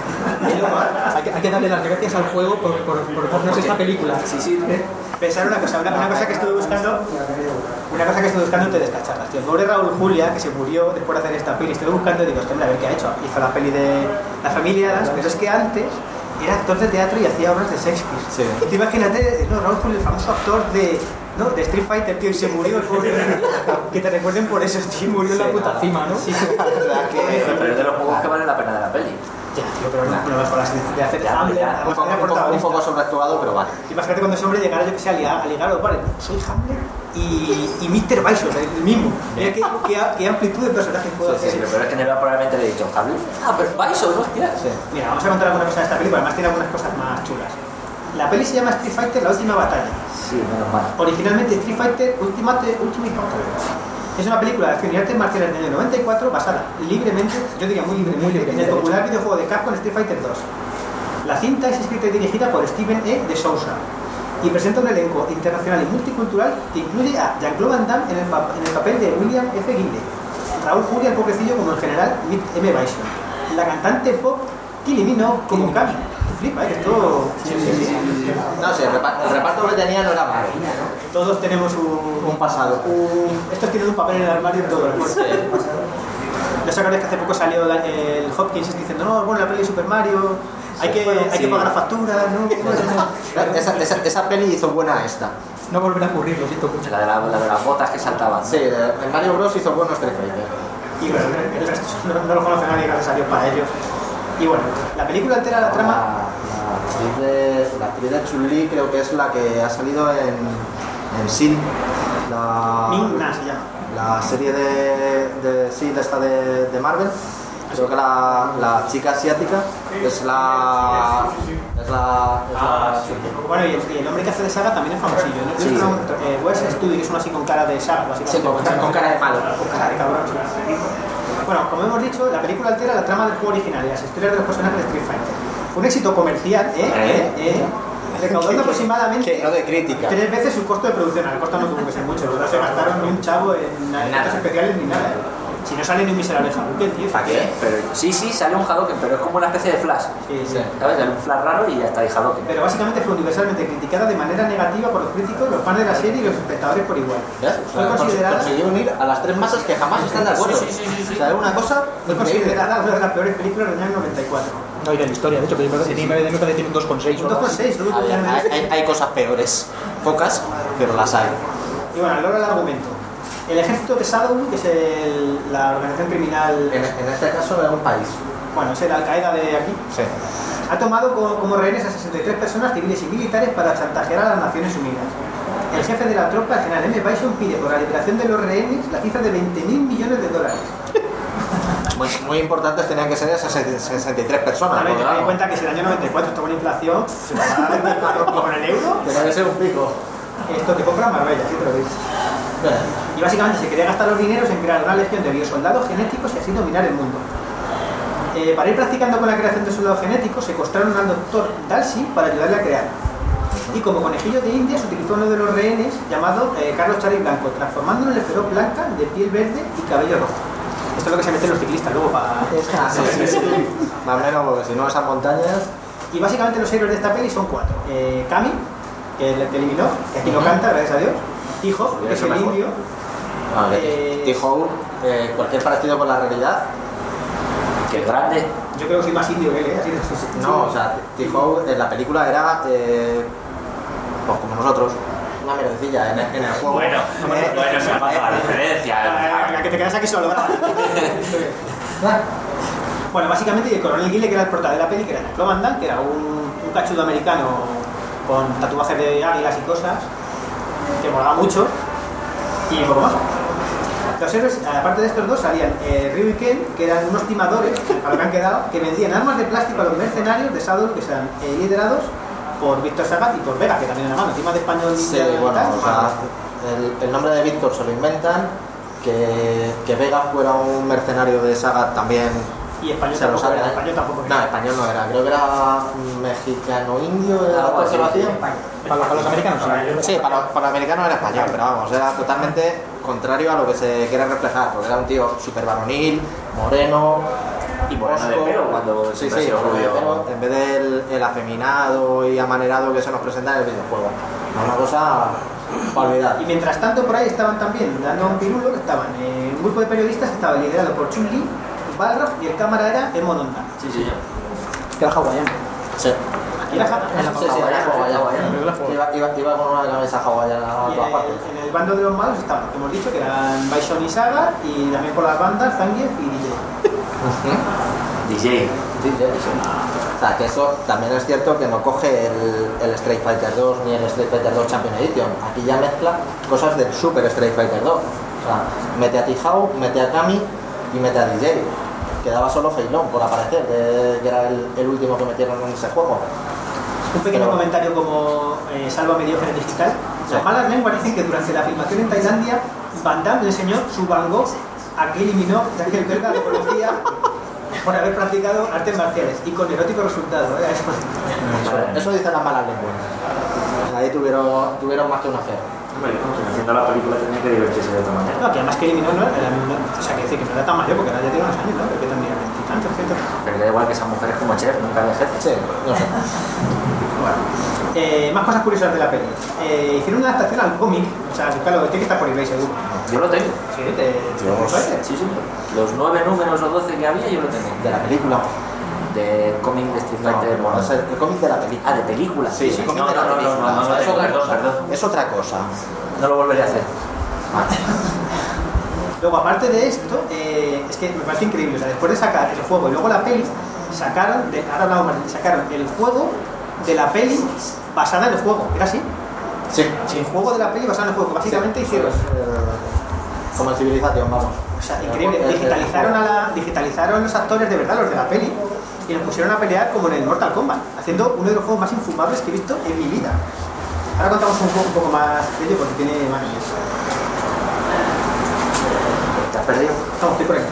Hay que, hay que darle las gracias al juego por, por, por darnos esta película. Sí, sí. Pensar una cosa, una, una cosa que estuve buscando, una cosa que estuve buscando te descacharlas, tío. El pobre Raúl Julia, que se murió después de hacer esta peli, estuve buscando y digo, hostia, a ver qué ha hecho. Hizo la peli de La Familia Adams, pero es que antes era actor de teatro y hacía obras de Shakespeare. Sí. Y tú imagínate, no, Raúl Julia, el famoso actor de, ¿no? de Street Fighter, tío, y se murió el pobre. Que te recuerden por eso, tío, murió en la puta cima, ¿no? Sí, la verdad que... Pero es de los juegos que vale la pena de la peli. Ya, tío, pero no, no mejor las de hacer Ya, Hamlet, ya. además Un poco, era un poco- un protagonista. poco sobreactuado, pero vale. Imagínate cuando ese hombre llegara, yo que sé, a ligar, a ligar, vale, soy Hamlet y, y mister Bison, el mismo. Mira qué, qué, qué amplitud de personajes puedo Sí, hacer. sí, lo peor es que Neva probablemente le he dicho, Hamlet. Ah, pero Bison, hostia. Sí. Mira, vamos a contar alguna cosa de esta película, además tiene algunas cosas más chulas. La peli se llama Street Fighter, la última batalla. Sí, menos mal. Originalmente Street Fighter Ultimate, Ultimate Battle. Es una película de acción y artes marciales del año noventa y cuatro basada libremente, yo diría muy libremente, Muy libremente, en el de popular videojuego de Capcom Street Fighter dos. La cinta es escrita y dirigida por Steven E. de Souza y presenta un elenco internacional y multicultural que incluye a Jean-Claude Van Damme en el, pa- en el papel de William F. Guille, Raúl Julia, el pobrecillo, como el general Mick M. Bison, la cantante pop Kylie Minogue como Kami. Flipa, ¿eh? Que esto... No sé, el reparto, el reparto que tenía no era malo. Todos tenemos un... Un pasado. un- estos tienen un papel en el armario en todo el cuerpo. ¿No os acordáis que hace poco salió la- el Hopkins diciendo, no, bueno, la peli de Super Mario, hay que, hay que Sí. pagar la factura, ¿no? Esa, esa, esa peli hizo buena esta. No volverá a ocurrir, lo siento mucho. La de, la, la de las botas que saltaban. Sí, de- en Mario Bros hizo bueno Street Fighter. Y bueno, el resto no, no lo conoce nadie, gracias a Dios para ellos. Y bueno, la película entera, la trama... La, la actriz de, la actriz de Chun-Li creo que es la que ha salido en, en Sin. La, Ming Na se llama. la serie de, de sí, de esta de, de Marvel. Creo que la, la chica asiática es la es la, es la Bueno, y el, y el hombre que hace de Saga también es famosillo, ¿no? Sí, Es sí. un, eh, Wes Studi, que es uno así con cara de Saga, sí, básicamente. con, con cara de malo. Con cara de cabrón, sí. Bueno, como hemos dicho, la película altera la trama del juego original y las historias de los personajes de Street Fighter. Fue un éxito comercial, ¿eh? ¿Eh? ¿Eh? Recaudando aproximadamente Que no de crítica. tres veces su costo de producción. El costo no tuvo que ser mucho, los dos se gastaron ni un chavo en efectos Nada. especiales ni nada. Sí, Si no sale ni un miserable Hadouken, tío. ¿Para qué? Pero, sí, sí, sale un Hadouken, pero es como una especie de flash. Sí, sí. Sí. ¿Sabes? Sale un flash raro y ya está ahí Hadouken. Pero básicamente fue universalmente criticada de manera negativa por los críticos, los fans de la serie y los espectadores por igual. ¿Ves? Fue O sea, considerada, consiguió unir a las tres masas que jamás están de acuerdo. Sí, sí, sí, sí, sí. O sea, es una cosa fue increíble. considerada una de las peores películas del año noventa y cuatro. No, y de la historia, de hecho, pero sí, sí. me parece que tiene un dos coma seis. Un dos coma seis, todo A ver, hay, hay- hay cosas peores. Pocas, pero las hay. Y bueno, al el argumento. El ejército de Saddam, que es el- la organización criminal, En, en este caso es un país. bueno, es el Al-Qaeda de aquí, Sí. ha tomado como, como rehenes a sesenta y tres personas civiles y militares para chantajear a las Naciones Unidas. El jefe de la tropa, el general M. Bison, pide por la liberación de los rehenes la cifra de veinte mil millones de dólares. Muy, muy importantes tenían que ser esas sesenta y tres personas. A ver, porque, ten en vamos, cuenta que si el año noventa y cuatro está con inflación, se va a dar el carro con el euro. tenía que ser un pico. Esto te compra Marbella, sí te lo digo. Y básicamente se quería gastar los dineros en crear una legión de biosoldados genéticos y así dominar el mundo. Eh, para ir practicando con la creación de soldados genéticos, secuestraron al doctor Dalsy para ayudarle a crear. Y como conejillo de India se utilizó uno de los rehenes llamado eh, Carlos Charlie Blanco, transformándolo en feroz blanca, de piel verde y cabello rojo. Esto es lo que se meten los ciclistas luego para... Sí, sí, sí. Más o menos, porque si no esas montañas. Y básicamente los héroes de esta peli son cuatro. Eh, Kami, que es el que eliminó, que aquí no canta, gracias a Dios. Hijo, que es el mejor. indio. Vale. Eh, T-Howe, eh, cualquier parecido con la realidad. Que es grande. Yo creo que soy más indio que él, ¿eh? Así de- No, o sea, T-Howe en la película era, eh, pues como nosotros, una mierdecilla en, en el juego. Bueno, Eh, bueno, se ha pasado la La, referencia. la que te quedas aquí solo, ¿verdad? Bueno, básicamente el coronel Guile, que era el prota de la peli, que era Jean-Claude Van Damme, que era un, un cachudo americano con tatuajes de águilas y cosas, que molaba mucho, y poco más. Los héroes, aparte de estos dos, salían eh, Ryu y Ken, que eran unos timadores, a lo que han quedado, que vendían armas de plástico a los mercenarios de Saddle, que eran eh, liderados por Víctor Sagat y por Vega, que también era mano, encima de español y Sí, y bueno, tal, o sea, el, el nombre de Víctor se lo inventan, que, que Vega fuera un mercenario de Sagat también y español se lo tampoco sabe. era, ¿eh? español tampoco era. No, español no era, creo que era mexicano-indio, era Algo la así, conservación. Para los, para los americanos, sí. Sí, para, para los americanos era español, pero vamos, era totalmente contrario a lo que se quiere reflejar, porque era un tío súper varonil, moreno, Y moreno de fosco. pelo, cuando Sí, siempre sí, ha sido moreno de rubio. pelo, en vez del el afeminado y amanerado que se nos presenta en el videojuego. Una cosa para olvidar. Y mientras tanto por ahí estaban también dando un pirulo, estaban eh, un grupo de periodistas que estaba liderado por Chun-Li, Balrog y el cámara era Emo Donda. Sí, sí, yo. Que era hawaiano. Sí. Y la ja- Sí, sí, era hawaiano. hawaiano. Iba, iba, iba con una camisa hawaiana a y todas en, partes. el, en el bando de los malos estaban, como hemos dicho, que eran Bison y Saga, y también por las bandas Zangief y D J. D J. Sí, sí, sí. O sea, que eso también es cierto que no coge el, el Street Fighter dos ni el Street Fighter dos Champion Edition. Aquí ya mezcla cosas del Super Street Fighter dos. O sea, mete a T-Howe, mete a Kami y mete a D J. Quedaba solo Fei Long por aparecer, que, que era el, el último que metieron en ese juego. Un pequeño Pero- comentario como eh, Salva Mediocre Digital. Sí. Las malas lenguas dicen que durante la filmación en Tailandia, Van Damme le enseñó su Van Gogh a Kylie Minogue, ya que el belga lo conocía por haber practicado artes marciales y con erótico resultado. ¿eh? Eso, eso dicen las malas lenguas. Ahí tuvieron, tuvieron más que una fe. Hombre, haciendo la película tenía que divertirse de otra manera. No, que además Kylie Minogue no era, no, o sea, que decir que no era tan mayor porque ahora ya tiene unos años, ¿no? Creo que tendría veintitantos, ¿cierto? Pero da igual que esa mujer es como Cher, nunca envejece. Sí, no sé. Bueno, eh, más cosas curiosas de la peli. Eh, hicieron una adaptación al cómic, o sea, buscarlo, tiene que estar por eBay seguro. Yo lo tengo. Sí, de, de Dios. Fighter. Sí, sí. Los nueve números o doce que había, yo lo tengo. De la película. De cómic de Street Fighter. No, no, es el, el cómic de la película. Ah, de película. Sí, sí, no, cómic no, de la no, no, película. no, no, O sea, no, es otra perdón, cosa. perdón. Es otra cosa. No lo volveré a hacer. Luego, aparte de esto, eh, es que me parece increíble. O sea, después de sacar el juego y luego la peli, sacaron, de, ahora hablamos más, sacaron el juego de la peli basada en el juego. ¿Era así? Sí. El juego de la peli basada en el juego. Básicamente hicieron. Eh, como en Civilización, vamos. O sea, increíble. Digitalizaron, a la, digitalizaron los actores de verdad, los de la peli, y los pusieron a pelear como en el Mortal Kombat, haciendo uno de los juegos más infumables que he visto en mi vida. Ahora contamos un poco, un poco más de ello porque tiene más. ¿Te has perdido? No, estoy por aquí.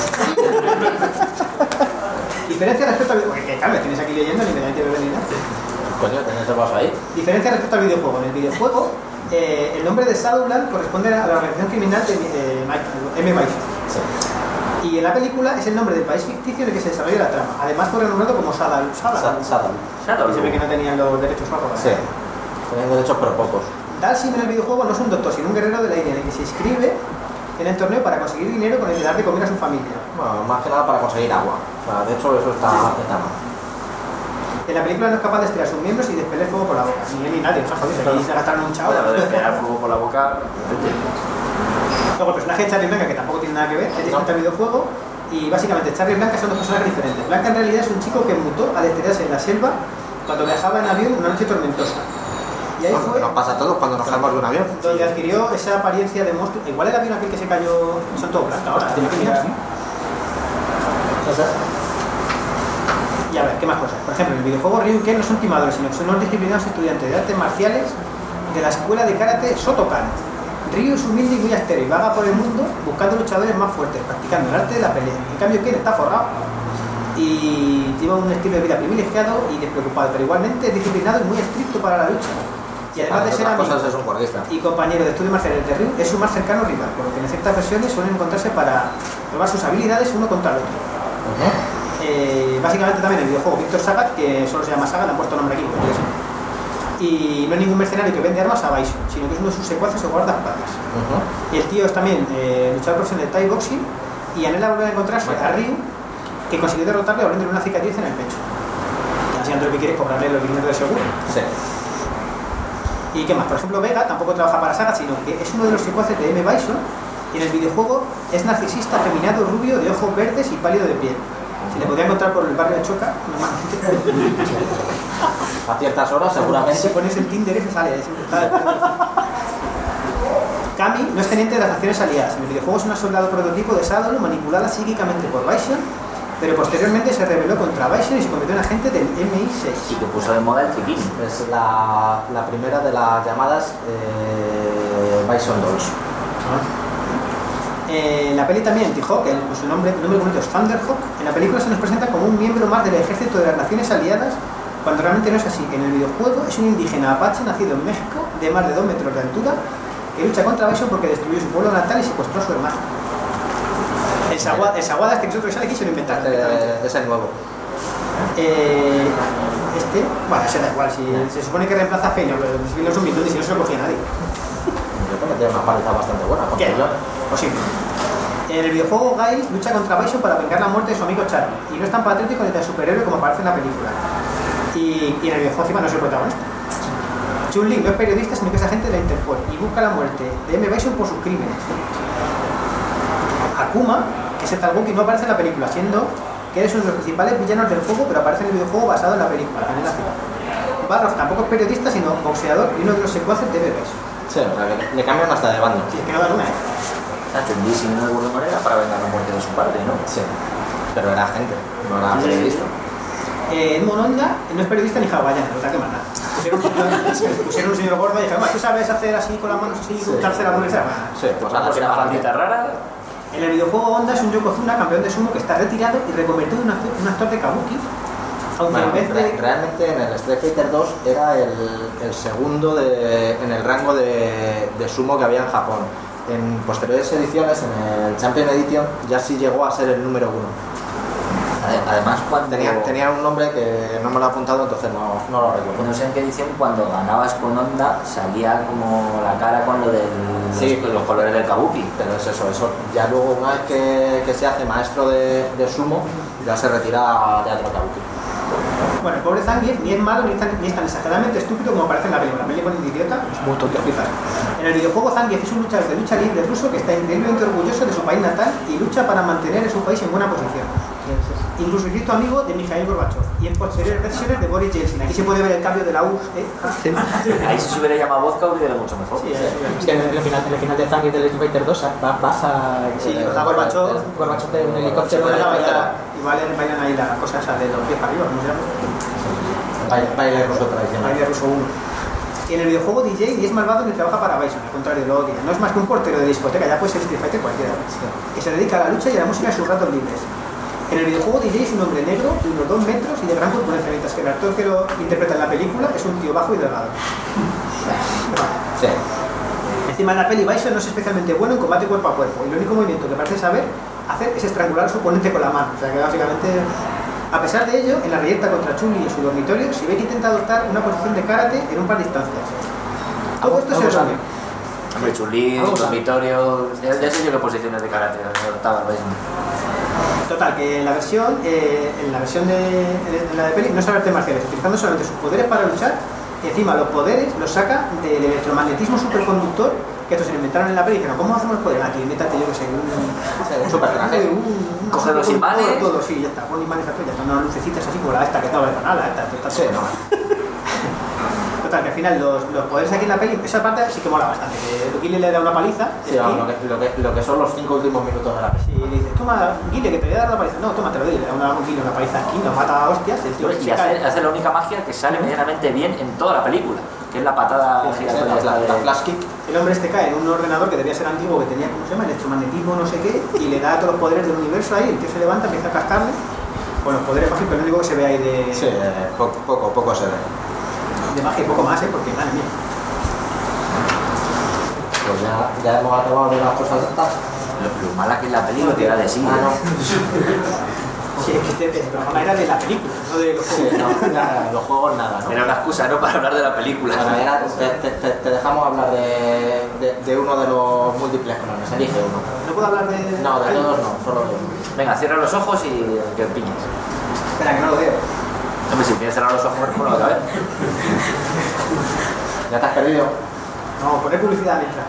Diferencia respecto al videojuego. Que claro, me tienes aquí leyendo ni me da que beber ni nada. Coño, ¿tenés el vaso ahí? Diferencia respecto al videojuego. En el videojuego, eh, el nombre de Shadowland corresponde a la organización criminal de eh, Mike- M. Bison. Sí. Y en la película es el nombre del país ficticio en el que se desarrolla la trama. Además fue renombrado como Sadal. Sadal. Sadal. Y se ve que no tenían los derechos para robar. Sí, tenían derechos pero pocos. Dalsim en el videojuego no es un doctor, sino un guerrero de la India en el que se inscribe en el torneo para conseguir dinero con el que dar de comer a su familia. Bueno, más que nada para conseguir agua. O sea, de hecho eso está aceptado. En la película no es capaz de estirar sus miembros y despeler fuego por la boca. Ni él ni nadie, no se ha jodido. Aquí se gastaron un chavo. Bueno, lo de esperar fuego por la boca. Luego el personaje de Charlie Blanca, que tampoco tiene nada que ver, es distinto al videojuego. Y básicamente Charlie y Blanca son dos personajes diferentes. Blanca en realidad es un chico que mutó al estrellarse en la selva cuando viajaba en avión una noche tormentosa. Y ahí Bueno, fue nos pasa a todos cuando nos caemos de un avión. donde adquirió esa apariencia de monstruo. Igual el avión aquel que se cayó, son todos blancos ahora, ¿te imaginas? Y a ver, ¿qué más cosas? Por ejemplo, en el videojuego Ryu Ken no son timadores, sino que son unos disciplinados estudiantes de artes marciales de la escuela de karate Shotokan. Ryu es humilde y muy austero y vaga por el mundo buscando luchadores más fuertes, practicando el arte de la pelea. En cambio, Ken está forrado y lleva un estilo de vida privilegiado y despreocupado, pero igualmente es disciplinado y muy estricto para la lucha. Y además de ser amigo cosas es un guardista. y compañero de estudio marciales de Ryu, es su más cercano rival, por lo que en ciertas versiones suelen encontrarse para probar sus habilidades uno contra el otro. Uh-huh. Eh, básicamente también el videojuego Victor Sagat, que solo se llama Sagat, le han puesto nombre aquí, porque es. Y no es ningún mercenario que vende armas a Bison, sino que es uno de sus secuaces o guardaespaldas. Uh-huh. Y el tío es también eh, luchador profesional de Thai Boxing y anhela volver a encontrarse a Ryu, que consiguió derrotarle abriéndole una cicatriz en el pecho. Y básicamente lo que quiere es cobrarle los dineros de seguro. Sí. ¿Y qué más? Por ejemplo, Vega tampoco trabaja para Sagat, sino que es uno de los secuaces de M. Bison y en el videojuego es narcisista, afeminado, rubio, de ojos verdes y pálido de piel. Se le podría encontrar por el barrio de Choca, normalmente. A ciertas horas, seguramente. Si pones el Tinder ese sale, siempre está. Kami no es teniente de las Naciones Aliadas. En el videojuego es una soldado prototipo de Sadolo manipulada psíquicamente por Bison, pero posteriormente se rebeló contra Bison y se convirtió en agente del M I seis. Y que puso de moda el chiquín. Es la, la primera de las llamadas eh, Bison Dolls. Eh, en la peli también, T-Hawk, el, su nombre, el nombre completo es Thunderhawk, en la película se nos presenta como un miembro más del ejército de las Naciones Aliadas, cuando realmente no es así. En el videojuego es un indígena apache nacido en México, de más de dos metros de altura, que lucha contra Bison porque destruyó su pueblo natal y secuestró a su hermano. El Saguada, el Saguada este que es otro que sale aquí se lo inventaron. Eh, es el nuevo. Eh, este, bueno, ese da igual, si, se supone que reemplaza a Feino, pero si no es un minuto y si no se lo cogía nadie. Yo creo que tiene una paliza bastante buena. ¿Qué? Posible. En el videojuego, Guile lucha contra Bison para vengar la muerte de su amigo Charlie, y no es tan patriótico ni tan superhéroe como aparece en la película. Y, y en el videojuego encima no es el protagonista. Chun-Li no es periodista, sino que es agente de la Interpol y busca la muerte de M. Bison por sus crímenes. Akuma, que es el Talbuki, no aparece en la película, siendo que es uno de los principales villanos del juego, pero aparece en el videojuego basado en la película. En la Barrow tampoco es periodista, sino boxeador y uno de los secuaces de M. Bison. Sí, o sea, que le cambian hasta de bando. Sí, es que no dan una, ¿eh? Atendísimo de alguna manera para vengar la muerte de su padre, ¿no? Sí. Pero era agente, no era periodista. Eh, Edmond Honda no es periodista ni hawaiano, no te que más nada. Pusieron, pusieron un señor gordo y dijeron, ¿tú sabes hacer así con las manos así, juntarse las manos? Sí, pues ahora Pues sí una la faldita rara. En el videojuego Honda es un Yokozuna, campeón de sumo, que está retirado y reconvertido en un actor, un actor de kabuki. Aunque Bueno, en vez re- de... realmente en el Street Fighter dos era el, el segundo de, en el rango de, de sumo que había en Japón. En posteriores ediciones, en el Champion Edition, ya sí llegó a ser el número uno. Además, cuando... Tenía, tenía un nombre que no me lo he apuntado, entonces no, no lo recuerdo. No sé en qué edición, cuando ganabas con Honda, salía como la cara con lo de Sí. los, los colores del kabuki. Pero es eso, eso. Ya luego, una vez que, que se hace maestro de, de sumo, ya se retira de otro kabuki. Bueno, el pobre Zangief ni es malo ni es, tan, ni es tan exageradamente estúpido como aparece en la película. Me le ponen de idiota, es muy tonto, flipas. En el videojuego Zangief es un luchador de lucha libre ruso que está increíblemente orgulloso de su país natal y lucha para mantener a su país en buena posición. Incluso es cierto amigo de Mikhail Gorbachev y en posteriores versiones de Boris Yeltsin. Aquí se puede ver el cambio de la U. ¿eh? Ahí si se hubiera llamado vodka hubiera mucho mejor. Sí, Es que en el final, en el final de Zangief del Street Fighter dos va- vas a... Sí, eh, está Gorbachev. Gorbachev de un Se helicóptero. puede de- bailar, igual bailan ahí la cosa esa de los pies para arriba, ¿cómo se llama? Baile, baile ruso tradicional. Baile ruso uno. Y en el videojuego D J ni es malvado ni trabaja para Bison, al contrario, lo odia. No es más que un portero de discoteca, ya puede ser Street Fighter cualquiera, que se dedica a la lucha y a la música en sus ratos libres. En el videojuego D J es un hombre negro de unos dos metros y de gran corpulencia, mientras que el actor que lo interpreta en la película es un tío bajo y delgado. Sí. Encima en la peli Bison no es especialmente bueno en combate cuerpo a cuerpo y el único movimiento que parece saber hacer es estrangular a su oponente con la mano. O sea que básicamente, a pesar de ello, en la reyerta contra Chun-Li en su dormitorio, Shiberu intenta adoptar una posición de karate en un par de instancias. Todo esto se resume. Hombre, Chun-Li, dormitorio, ya, ya sé yo qué posiciones de karate adoptaba, ¿veis? Total, que en la versión, eh, en la versión de, en la de peli no sabe artes marciales, utilizando solamente sus poderes para luchar, y encima los poderes los saca del electromagnetismo superconductor que estos se inventaron en la peli y dijeron, ¿cómo hacemos el poder? Aquí, métate yo que sé, un, un super traje. Un, un, coge dos imanes. Todo, todo, sí, ya está, pon imanes aquí, ya están unas lucecitas así como la esta que estaba de canal, esta, esta, esta, Sí, no. Total, que al final los, los poderes aquí en la peli, esa parte sí que mola bastante. Que Guile le da una paliza. Sí, vamos, lo, que, lo, que, lo que son los cinco últimos minutos de la peli. Sí, y le dices, toma, Guile, que te voy a dar una paliza. No, toma, te lo doy. Le da una, Guile una paliza aquí, nos mata a hostias. El tío Y se hace, cae. hace la única magia que sale medianamente bien en toda la película, que es la patada Sí, giratoria La, la, de... la flash kick. El hombre este cae en un ordenador que debía ser antiguo, que tenía, ¿cómo se llama? Electromagnetismo, no sé qué, y le da todos los poderes del universo ahí. El tío se levanta, empieza a cascarle. Con los poderes mágicos, lo único que se ve ahí de, Sí, eh, poco, poco, poco se ve. de magia y poco más, ¿eh? Porque, madre mía. Pues ya, ya hemos acabado de las cosas estas. Lo, lo mala que es la película que da de sí. Ah, no. Sí, es que este el programa era de la película, no de los Sí, juegos. no, ya, los juegos nada, ¿no? Era una excusa, ¿no? Para hablar de la película. Bueno, ya te, te, te, te dejamos hablar de, de, de uno de los múltiples clones. Elige uno. No puedo hablar de... No, de todos no, solo de uno. Venga, cierra los ojos y que piñes. Espera, que no lo veo. Hombre, si tienes cerrar los ojos, no lo acabé. ¿Ya te has perdido? No, poner publicidad mientras.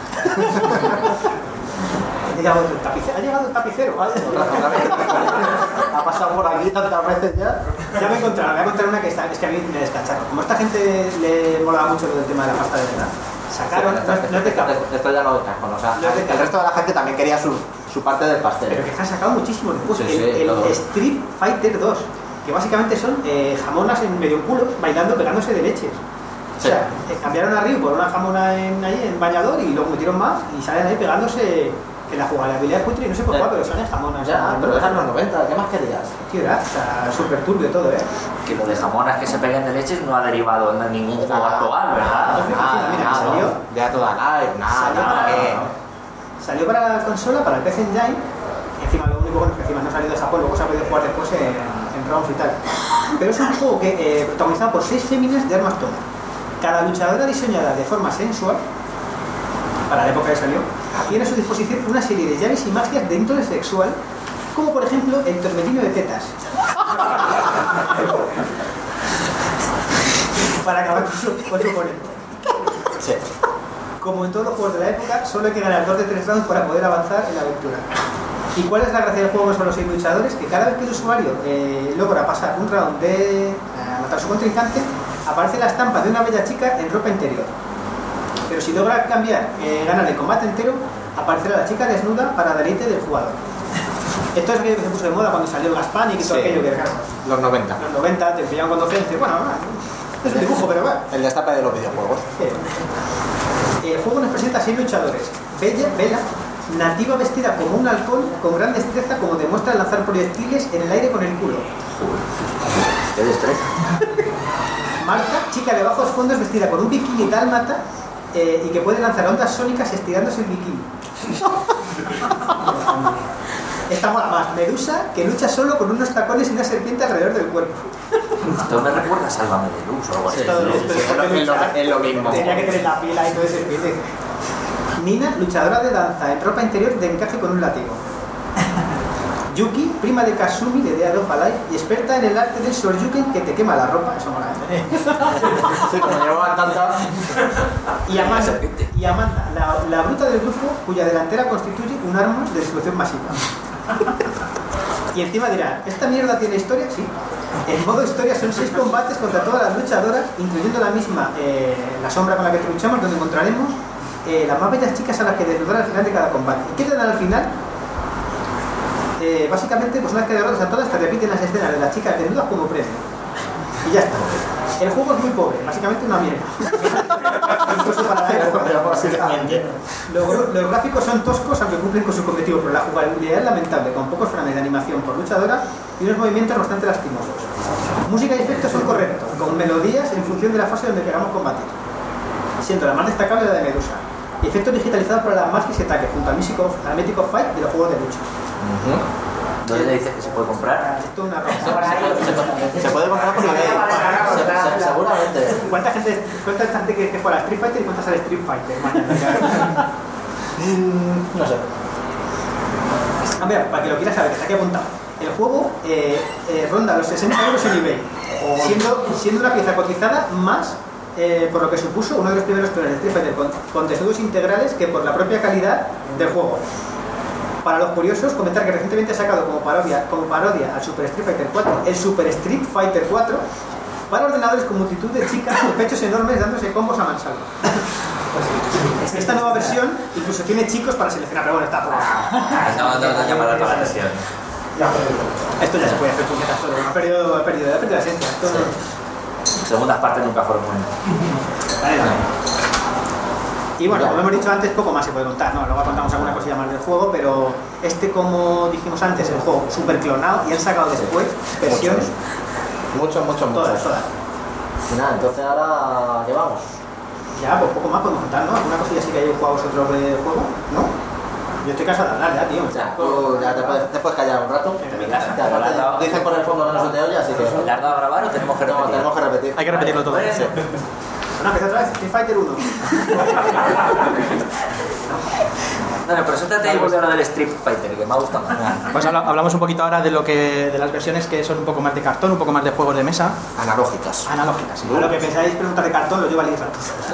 Ha llegado el tapicero. Ha llegado el tapicero, ¿vale? Otra, otra vez. Ha pasado por aquí tantas veces ya. Ya me he encontrado, me voy a contar una que está, es que a mí me descacharon. Como a esta gente le molaba mucho lo del tema de la pasta de verdad, sacaron, no, no es de capo, Esto ya no de cajón, o sea, No es de el cajón. resto de la gente también quería su, su parte del pastel. pero que han sacado muchísimo después. Sí, el sí, el todo. Street Fighter dos, que básicamente son eh, jamonas en medio culo bailando, pegándose de leches. Sí. O sea, eh, cambiaron a Ryu por una jamona en, ahí en bañador y luego metieron más y salen ahí pegándose en la jugabilidad de cutre y no sé por qué, pero salen jamonas. Ya, pero eran los noventa, ¿qué más querías? Tío, era, o sea, súper turbio todo, ¿eh? Que lo de jamonas que se peguen de leches no ha derivado en ningún juego actual, ¿verdad? Nada, Mira, nada, salió. ya toda live, nada, Salió nada, para- ¿qué? Salió para la consola, para el P C Engine, y encima lo único bueno es que encima no ha salido de Japón, luego se ha podido jugar después en, en ROMs y tal. Pero es un juego que, eh, protagonizado por seis féminas de armas tomar. Cada luchadora diseñada de forma sensual, para la época que salió, tiene a su disposición una serie de llaves y magias de índole sexual, como por ejemplo el torbellino de tetas. Para acabar con su, con su oponente. Sí. Como en todos los juegos de la época, solo hay que ganar dos de tres rounds para poder avanzar en la aventura. ¿Y cuál es la gracia del juego con los seis luchadores? Que cada vez que el usuario eh, logra pasar un round de eh, matar a su contrincante, aparece la estampa de una bella chica en ropa interior. Pero si logra cambiar, eh, ganar el combate entero, aparecerá la chica desnuda para deleite del jugador. Esto es aquello que se puso de moda cuando salió el Gaspanic y todo Sí. aquello que claro, Los noventa. en los noventa te pillaban cuando ofences, bueno, va, es un dibujo, pero va. El destape de los videojuegos. El juego nos presenta a seis luchadores. Bella, Bella, nativa vestida como un halcón, con gran destreza como demuestra lanzar proyectiles en el aire con el culo. Qué destreza. Marta, chica de bajos fondos vestida con un bikini dálmata eh, y que puede lanzar ondas sónicas estirándose el bikini. Esta mola más. Medusa, que lucha solo con unos tacones y una serpiente alrededor del cuerpo. Esto me recuerda a Sálvame de Luz o algo así. Esto- sí, esto sí, es es lo- de es lo- luchar. es lo mismo. Tenía que tener la piel ahí todo ese serpiente. Nina, luchadora de danza en ropa interior de encaje con un látigo. Yuki, prima de Kasumi de Dead of Alive y experta en el arte del shoryuken que te quema la ropa. Eso mola, ¿eh? Sí, como llevaban tanta... Y Amanda, y Amanda la, la bruta del grupo cuya delantera constituye un arma de destrucción masiva. Y encima dirá, ¿esta mierda tiene historia? Sí. En modo historia son seis combates contra todas las luchadoras, incluyendo la misma, eh, la sombra con la que luchamos, donde encontraremos eh, las más bellas chicas a las que desnudar al final de cada combate. ¿Y qué te dan al final? Eh, básicamente, pues una vez que derrotas a todas, te repiten las escenas de las chicas desnudas como premio. Y ya está. El juego es muy pobre, básicamente una mierda. Incluso para la época. Los, los gráficos son toscos, aunque cumplen con su cometido, pero la jugabilidad es lamentable, con pocos frames de animación por luchadora y unos movimientos bastante lastimosos. Música y efectos son correctos, con melodías en función de la fase donde queramos combatir, siendo la más destacable la de Medusa. Y efectos digitalizados para las Mask y Setake, junto al Mythic of, al Mythic of Fight de los juegos de lucha. ¿Dónde le dices que se puede comprar? Esto es una ropa. Se puede comprar por eBay. Se- se- Seguramente. ¿Cuánta gente, cuánta gente que, que juega a Street Fighter y cuántas al Street Fighter? Mañana. Mm, No sé. A ver, para que lo quieras saber, que está aquí apuntado. El juego eh, eh, ronda los sesenta euros en eBay, siendo, siendo una pieza cotizada más eh, por lo que supuso uno de los primeros clones de Street Fighter con contenidos integrales que por la propia calidad del juego. Para los curiosos, comentar que recientemente ha sacado como parodia, como parodia al Super Street Fighter cuatro, el Super Street Fighter cuatro, para ordenadores con multitud de chicas con pechos enormes dándose combos a mansalva. Esta nueva versión incluso tiene chicos para seleccionar, pero bueno, está por No, no, no llamará toda la atención. Esto ya se puede hacer puñetas solo. Ha perdido, ha perdido, ha perdido la esencia. Esto no- Segundas partes nunca fueron buenas. Vale, vale. Y bueno, como hemos dicho antes, poco más se puede contar, ¿no? Luego contamos alguna cosilla más del juego, pero este, como dijimos antes, el juego super clonado y han sacado después versiones. Muchos, muchos, muchos. Todas, todas. Y nada, entonces ahora, ¿qué vamos? Ya, pues poco más podemos contar, ¿no? ¿Alguna cosilla sí que hayáis jugado vosotros de juego? ¿No? Yo estoy cansado de hablar ya, tío. Ya, tú ya te puedes, te puedes callar un rato. En mi casa. Ya, aparte, dicen por el fondo que no se te oye, así que... ¿Le has dado a grabar o tenemos que No, repetir? tenemos que repetir. Hay que repetirlo todo. Sí. Bueno, empieza otra vez. Street Fighter uno. Bueno, preséntate y vuelve a lo del Street Fighter, que me ha gustado. Pues habla- hablamos un poquito ahora de lo que de las versiones que son un poco más de cartón, un poco más de juegos de mesa, Analógicas. analógicas. ¿sí? A lo que pensáis preguntar de cartón lo lleva al Isra.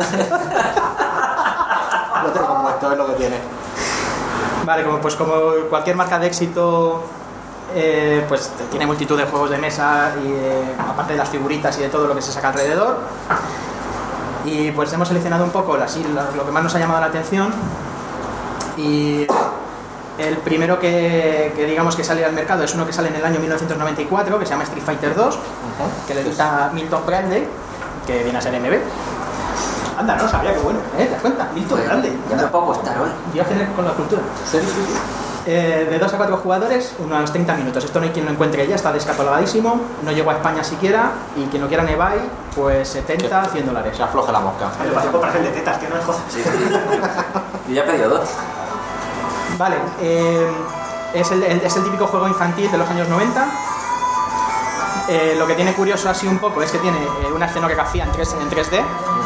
Lo tengo como esto, es lo que tiene. Vale, como, pues como cualquier marca de éxito, eh, pues tiene multitud de juegos de mesa, y eh, aparte de las figuritas y de todo lo que se saca alrededor. Y pues hemos seleccionado un poco así, lo, lo que más nos ha llamado la atención. Y el primero que, que digamos que sale al mercado es uno que sale en el año mil novecientos noventa y cuatro, que se llama Street Fighter dos, que le edita Milton Bradley, que viene a ser M B. Anda, no sabía, qué bueno. ¿Eh? ¿Te das cuenta? Milton Bradley. Ya me puedo acostar hoy. Viaje con la cultura. Sí, sí, sí. Eh, de dos a cuatro jugadores, unos treinta minutos. Esto no hay quien lo encuentre ya, está descatalogadísimo. No llegó a España siquiera. Y quien lo quiera en eBay, pues setenta, cien dólares. Se afloja la mosca. Me lo pasé por el de tetas, que no es jodas. Sí, sí. Yo ya he pedido dos. Vale, eh, es, el, el- es el típico juego infantil de los años noventa. Eh, lo que tiene curioso así un poco es que tiene eh, una escenografía en, tres, en tres D.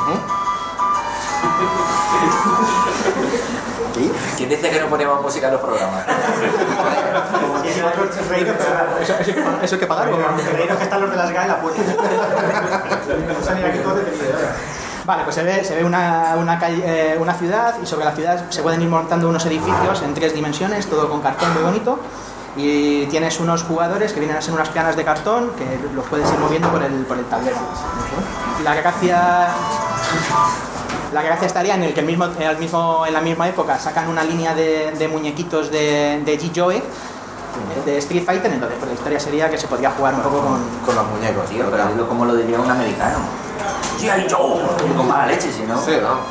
¿Quién dice que no poníamos música en los programas? Y si otros reíros, pero ¿Eso, eso hay que pa- eso hay que pagarlo? reíros que están los de las G A en la puerta. Vamos a salir aquí todos detenidos. Vale, pues se ve, se ve una, una, calle- eh, una ciudad, y sobre la ciudad se pueden ir montando unos edificios en tres dimensiones, todo con cartón muy bonito. Y tienes unos jugadores que vienen a ser unas pianas de cartón que los puedes ir moviendo por el, por el tablero. La gracia, la gracia estaría en el que el mismo, el mismo, en la misma época sacan una línea de, de muñequitos de, de G-Joe, de Street Fighter. Entonces pues la historia sería que se podría jugar un poco con... Con los muñecos, Tío, pero dilo como lo diría un americano. Sí, hay Joe. Con mala leche, si no. Sí, ¿no?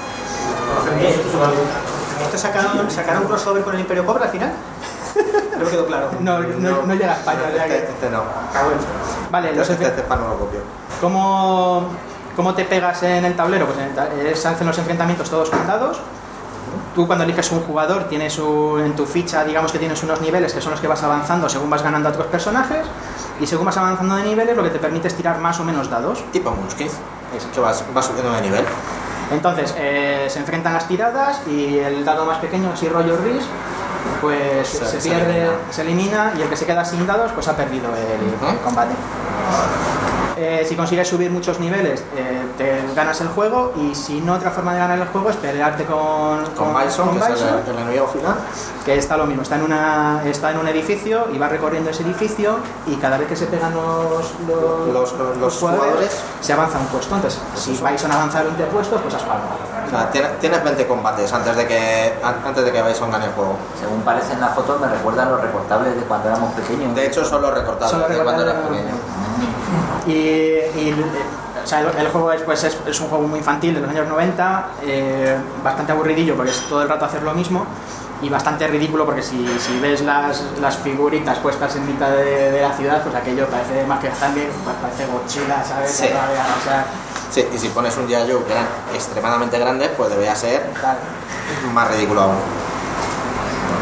¿Esto sacaron, sacaron un crossover con el Imperio Cobra al final? No me quedó claro. No, no, no llega a España. o sea que- Este, este no. Vale, los Este, efe- este pan no lo copio. ¿Cómo, ¿Cómo te pegas en el tablero? Pues en el ta- eh, se hacen los enfrentamientos todos con dados. Tú cuando eliges un jugador tienes un- en tu ficha, digamos que tienes unos niveles que son los que vas avanzando según vas ganando a otros personajes, y según vas avanzando de niveles lo que te permite es tirar más o menos dados. Tipo Munchkin. Es que vas, vas subiendo de nivel. Entonces eh, se enfrentan las tiradas y el dado más pequeño, así rollo Risk, pues se, Se- se pierde, elimina. se elimina, y el que se queda sin dados pues ha perdido el, Ujú. el combate. Eh, si consigues subir muchos niveles, eh, te ganas el juego, y si no, otra forma de ganar el juego es pelearte con, Con Bison, con que es Bison, el, el enemigo final. que está lo mismo, está en, una, está en un edificio y va recorriendo ese edificio, y cada vez que se pegan los, los, Los- los- los jugadores, se avanza un puesto. Entonces, si Bison avanza veinte puestos, pues has palmado. O sea, tienes, tienes veinte combates antes de que an- antes de que Bison gane el juego. Según parece en la foto, me recuerdan los recortables de cuando éramos pequeños. De hecho, son los recortados Solo de cuando eras recortables. pequeño. Y, y, eh, o sea, el, el juego es, pues, es, es un juego muy infantil de los años noventa, eh, bastante aburridillo porque es todo el rato hacer lo mismo, y bastante ridículo porque si, si ves las, las figuritas puestas en mitad de, de la ciudad, pues aquello parece más que también, pues parece Godzilla, ¿sabes? Sí. O sea, Sí, y si pones un G I. Joe que eran extremadamente grandes, pues debería ser tal. más ridículo aún.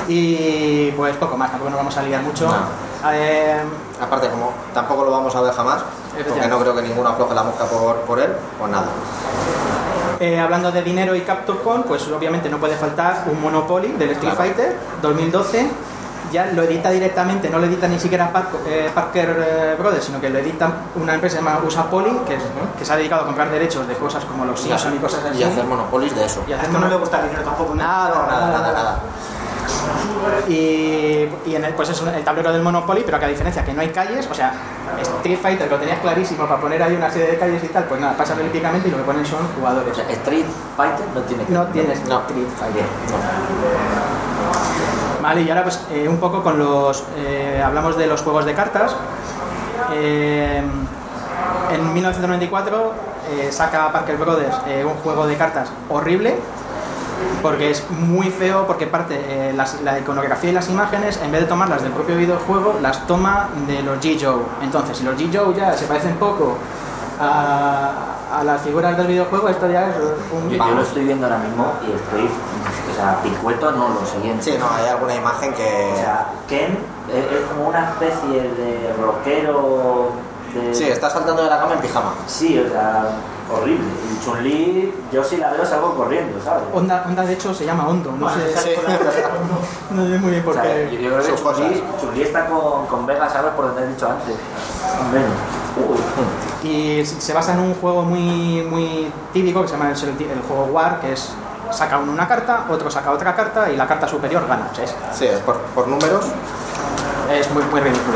Y pues poco más, tampoco nos vamos a liar mucho. No. Eh, Aparte, como tampoco lo vamos a ver jamás, porque no creo que ninguno afloje la mosca por, por él, pues nada. eh, hablando de dinero y Capcom, pues obviamente no puede faltar un Monopoly del Street Claro. Fighter dos mil doce. Ya lo edita directamente, no lo edita ni siquiera Par- eh, Parker eh, Brothers, sino que lo edita una empresa llamada Usapoly, que, es- que se ha dedicado a comprar derechos de cosas como los Simpsons y cosas así. Y hacer monopolios de eso. Y A hacer esto no mono- le gusta el dinero tampoco, ¿no? Nada, Nada, nada, nada. Y, y en el, pues es un- el tablero del Monopoly, pero que a diferencia que no hay calles, o sea, Street Fighter que lo tenías clarísimo para poner ahí una serie de calles y tal, pues nada, pasa olímpicamente y lo que ponen son jugadores. O sea, Street Fighter no tiene que No tienes No. Street Fighter. No. Vale, y ahora pues eh, un poco con los... eh, hablamos de los juegos de cartas. Eh, en mil novecientos noventa y cuatro eh, saca Parker Brothers eh, un juego de cartas horrible, porque es muy feo, porque parte eh, las- la iconografía y las imágenes, en vez de tomarlas del propio videojuego, las toma de los G. Joe. Entonces, si los G. Joe ya se parecen poco a, a las figuras del videojuego, esto ya es un... Yo, yo lo estoy viendo ahora mismo y estoy, o sea, picueto no, lo siguiente. Sí, no, hay alguna imagen que... O sea, Ken es, es como una especie de rockero de... Sí, está saltando de la cama en pijama. Sí, o sea, horrible. Y Chun-Li, yo si la veo salgo corriendo, ¿sabes? Onda, Onda de hecho se llama Hondo, no sé, Sí. no sé muy bien por O sea, qué. yo, yo creo que sus cosas. Chun-Li, Chun-Li está con, con Vega, ¿sabes? Por donde he dicho antes. Con Venus. Uy. Y se basa en un juego muy, muy típico que se llama el, el juego War, que es saca uno una carta, otro saca otra carta y la carta superior gana. O sea, es, Sí, es por, por números. es muy, muy ridículo.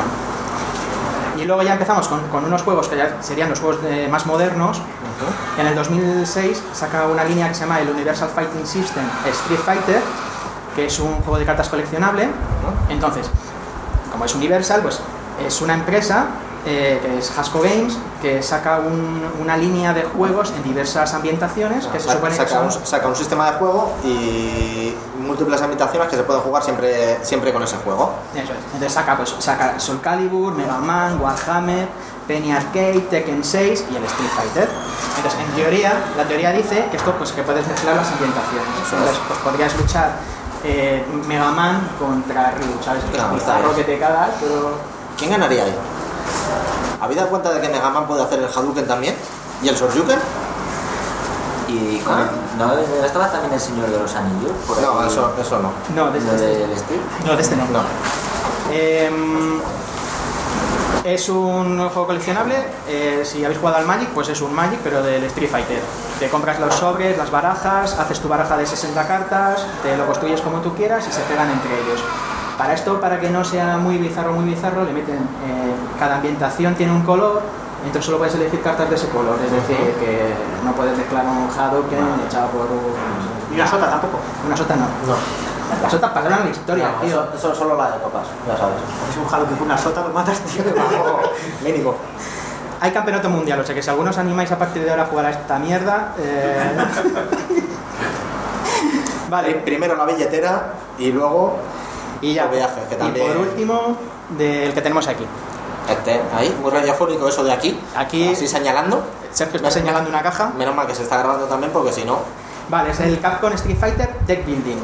Y luego ya empezamos con, con unos juegos que ya serían los juegos de- más modernos. En el dos mil seis saca una línea que se llama el Universal Fighting System Street Fighter, que es un juego de cartas coleccionable. Entonces, como es Universal, pues es una empresa eh, que es Hasco Games, que saca un- una línea de juegos en diversas ambientaciones que se Sa- supone que saca, un, son... saca un sistema de juego y múltiples ambientaciones que se pueden jugar siempre, siempre con ese juego. Eso es. Entonces saca, pues, saca Soul Calibur, Mega Man, Warhammer, Penny Arcade, Tekken seis y el Street Fighter. Entonces, en teoría, la teoría dice que esto, pues que puedes mezclar las ambientaciones. Entonces, pues podrías luchar eh, Mega Man contra Ryu, ¿sabes? Que es Claro, bizarro está que bien. te cagas, pero... ¿Quién ganaría ahí? ¿Habéis dado cuenta de que Mega Man puede hacer el Hadouken también? ¿Y el Shoryuken? Y con Ah. ¿no, ¿no estaba también el Señor de los Anillos? Por No, ahí? eso, eso no. No, de ¿Lo este, del Street? no, de este no. No. Em, es un juego coleccionable. eh, si habéis jugado al Magic, pues es un Magic, pero del Street Fighter. Te compras los sobres, las barajas, haces tu baraja de sesenta cartas, te lo construyes como tú quieras y se pegan entre ellos. Para esto, para que no sea muy bizarro, muy bizarro, le meten eh, cada ambientación tiene un color, entonces solo puedes elegir cartas de ese color. Es decir, que no puedes mezclar un Hadouken echado por un- Y una sota tampoco. una sota, no. No. Las sotas pasaron a la historia, No, tío. eso, eso solo la de copas, ya sabes. Es un jalo que con una sota lo matas, tío. Mínimo. Hay campeonato mundial, o sea que si algunos animáis a partir de ahora a jugar a esta mierda... eh, Vale, primero la billetera y luego y ya. el viaje, que Y también... por último, del que tenemos aquí. Este, ahí, muy radiofónico eso de aquí. Aquí- Así señalando. Sergio está señalando una caja. Menos mal que se está grabando también porque si no... Vale, es el Capcom Street Fighter Deck Building.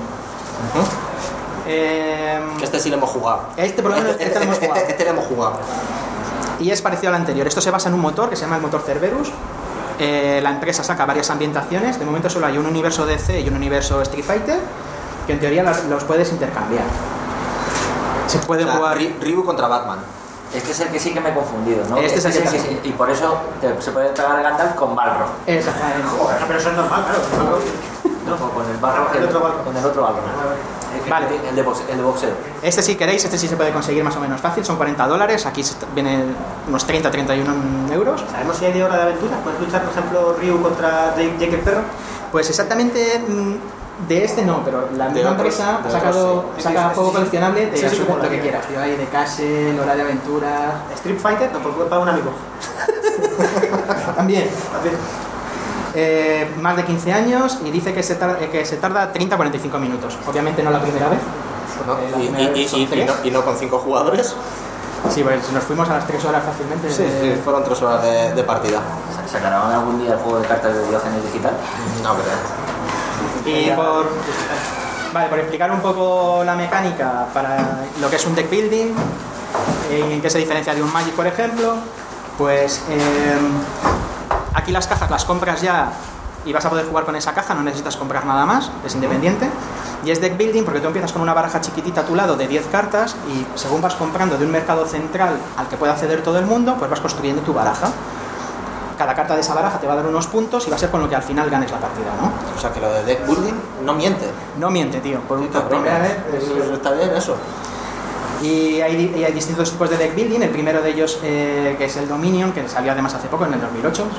Eh, Este sí lo hemos jugado. Este por lo menos este lo hemos jugado. Este, este lo hemos jugado. Y es parecido al anterior. Esto se basa en un motor que se llama el motor Cerberus. Eh, la empresa saca varias ambientaciones. De momento solo hay un universo D C y un universo Street Fighter, que en teoría los, los puedes intercambiar. Se puede O sea, jugar... Ry- Ryu contra Batman. Este es el que sí que me he confundido, ¿no? Este es el que sí, sí. Y por eso te- se puede tragar el Gandalf con Balrog. Exactamente. Joder, pero eso es normal, claro. No, con el Balrog, El otro Balrog. con el otro Balrog. El, que- Vale. el de, boxe- el de boxeo. Este si queréis, este sí se puede conseguir más o menos fácil, son cuarenta dólares, aquí se- viene unos treinta a treinta y uno euros. ¿Sabemos si hay de hora de aventura? ¿Puedes luchar, por ejemplo, Ryu contra Jake, Jake el perro? Pues exactamente mm, de este no, pero la De misma otros, empresa de ha sacado otros, sí. saca Sí, sí, juego sí, sí. coleccionable de Sí, sí, absolutamente como lo la que que quieras. Yo hay de Castle, Hora de Aventura, Street Fighter, tampoco para un amigo. también. También. Eh, más de quince años y dice que se, tarda, que se tarda treinta a cuarenta y cinco minutos. Obviamente no la primera vez. ¿no? porque la Y, primera y- vez son y- y tres. no, y no con cinco jugadores. Sí, pues nos fuimos a las tres horas fácilmente. Sí, de- sí, fueron tres horas de, de partida. ¿Sacarán algún día el juego de cartas de Diógenes digital? No creo. Y por, Vale, por explicar un poco la mecánica para lo que es un deck building, eh, en qué se diferencia de un Magic, por ejemplo, pues eh, aquí las cajas las compras ya y vas a poder jugar con esa caja, no necesitas comprar nada más, es independiente. Y es deck building porque tú empiezas con una baraja chiquitita a tu lado de diez cartas y según vas comprando de un mercado central al que puede acceder todo el mundo, pues vas construyendo tu baraja. Cada carta de esa baraja te va a dar unos puntos y va a ser con lo que al final ganes la partida, ¿no? O sea que lo de deck building no miente. No miente, tío, por, por Cabrón, primera vez. eso está bien eso. Y hay, y hay distintos tipos de deck building. El primero de ellos, eh, que es el Dominion, que salió además hace poco, en el dos mil ocho.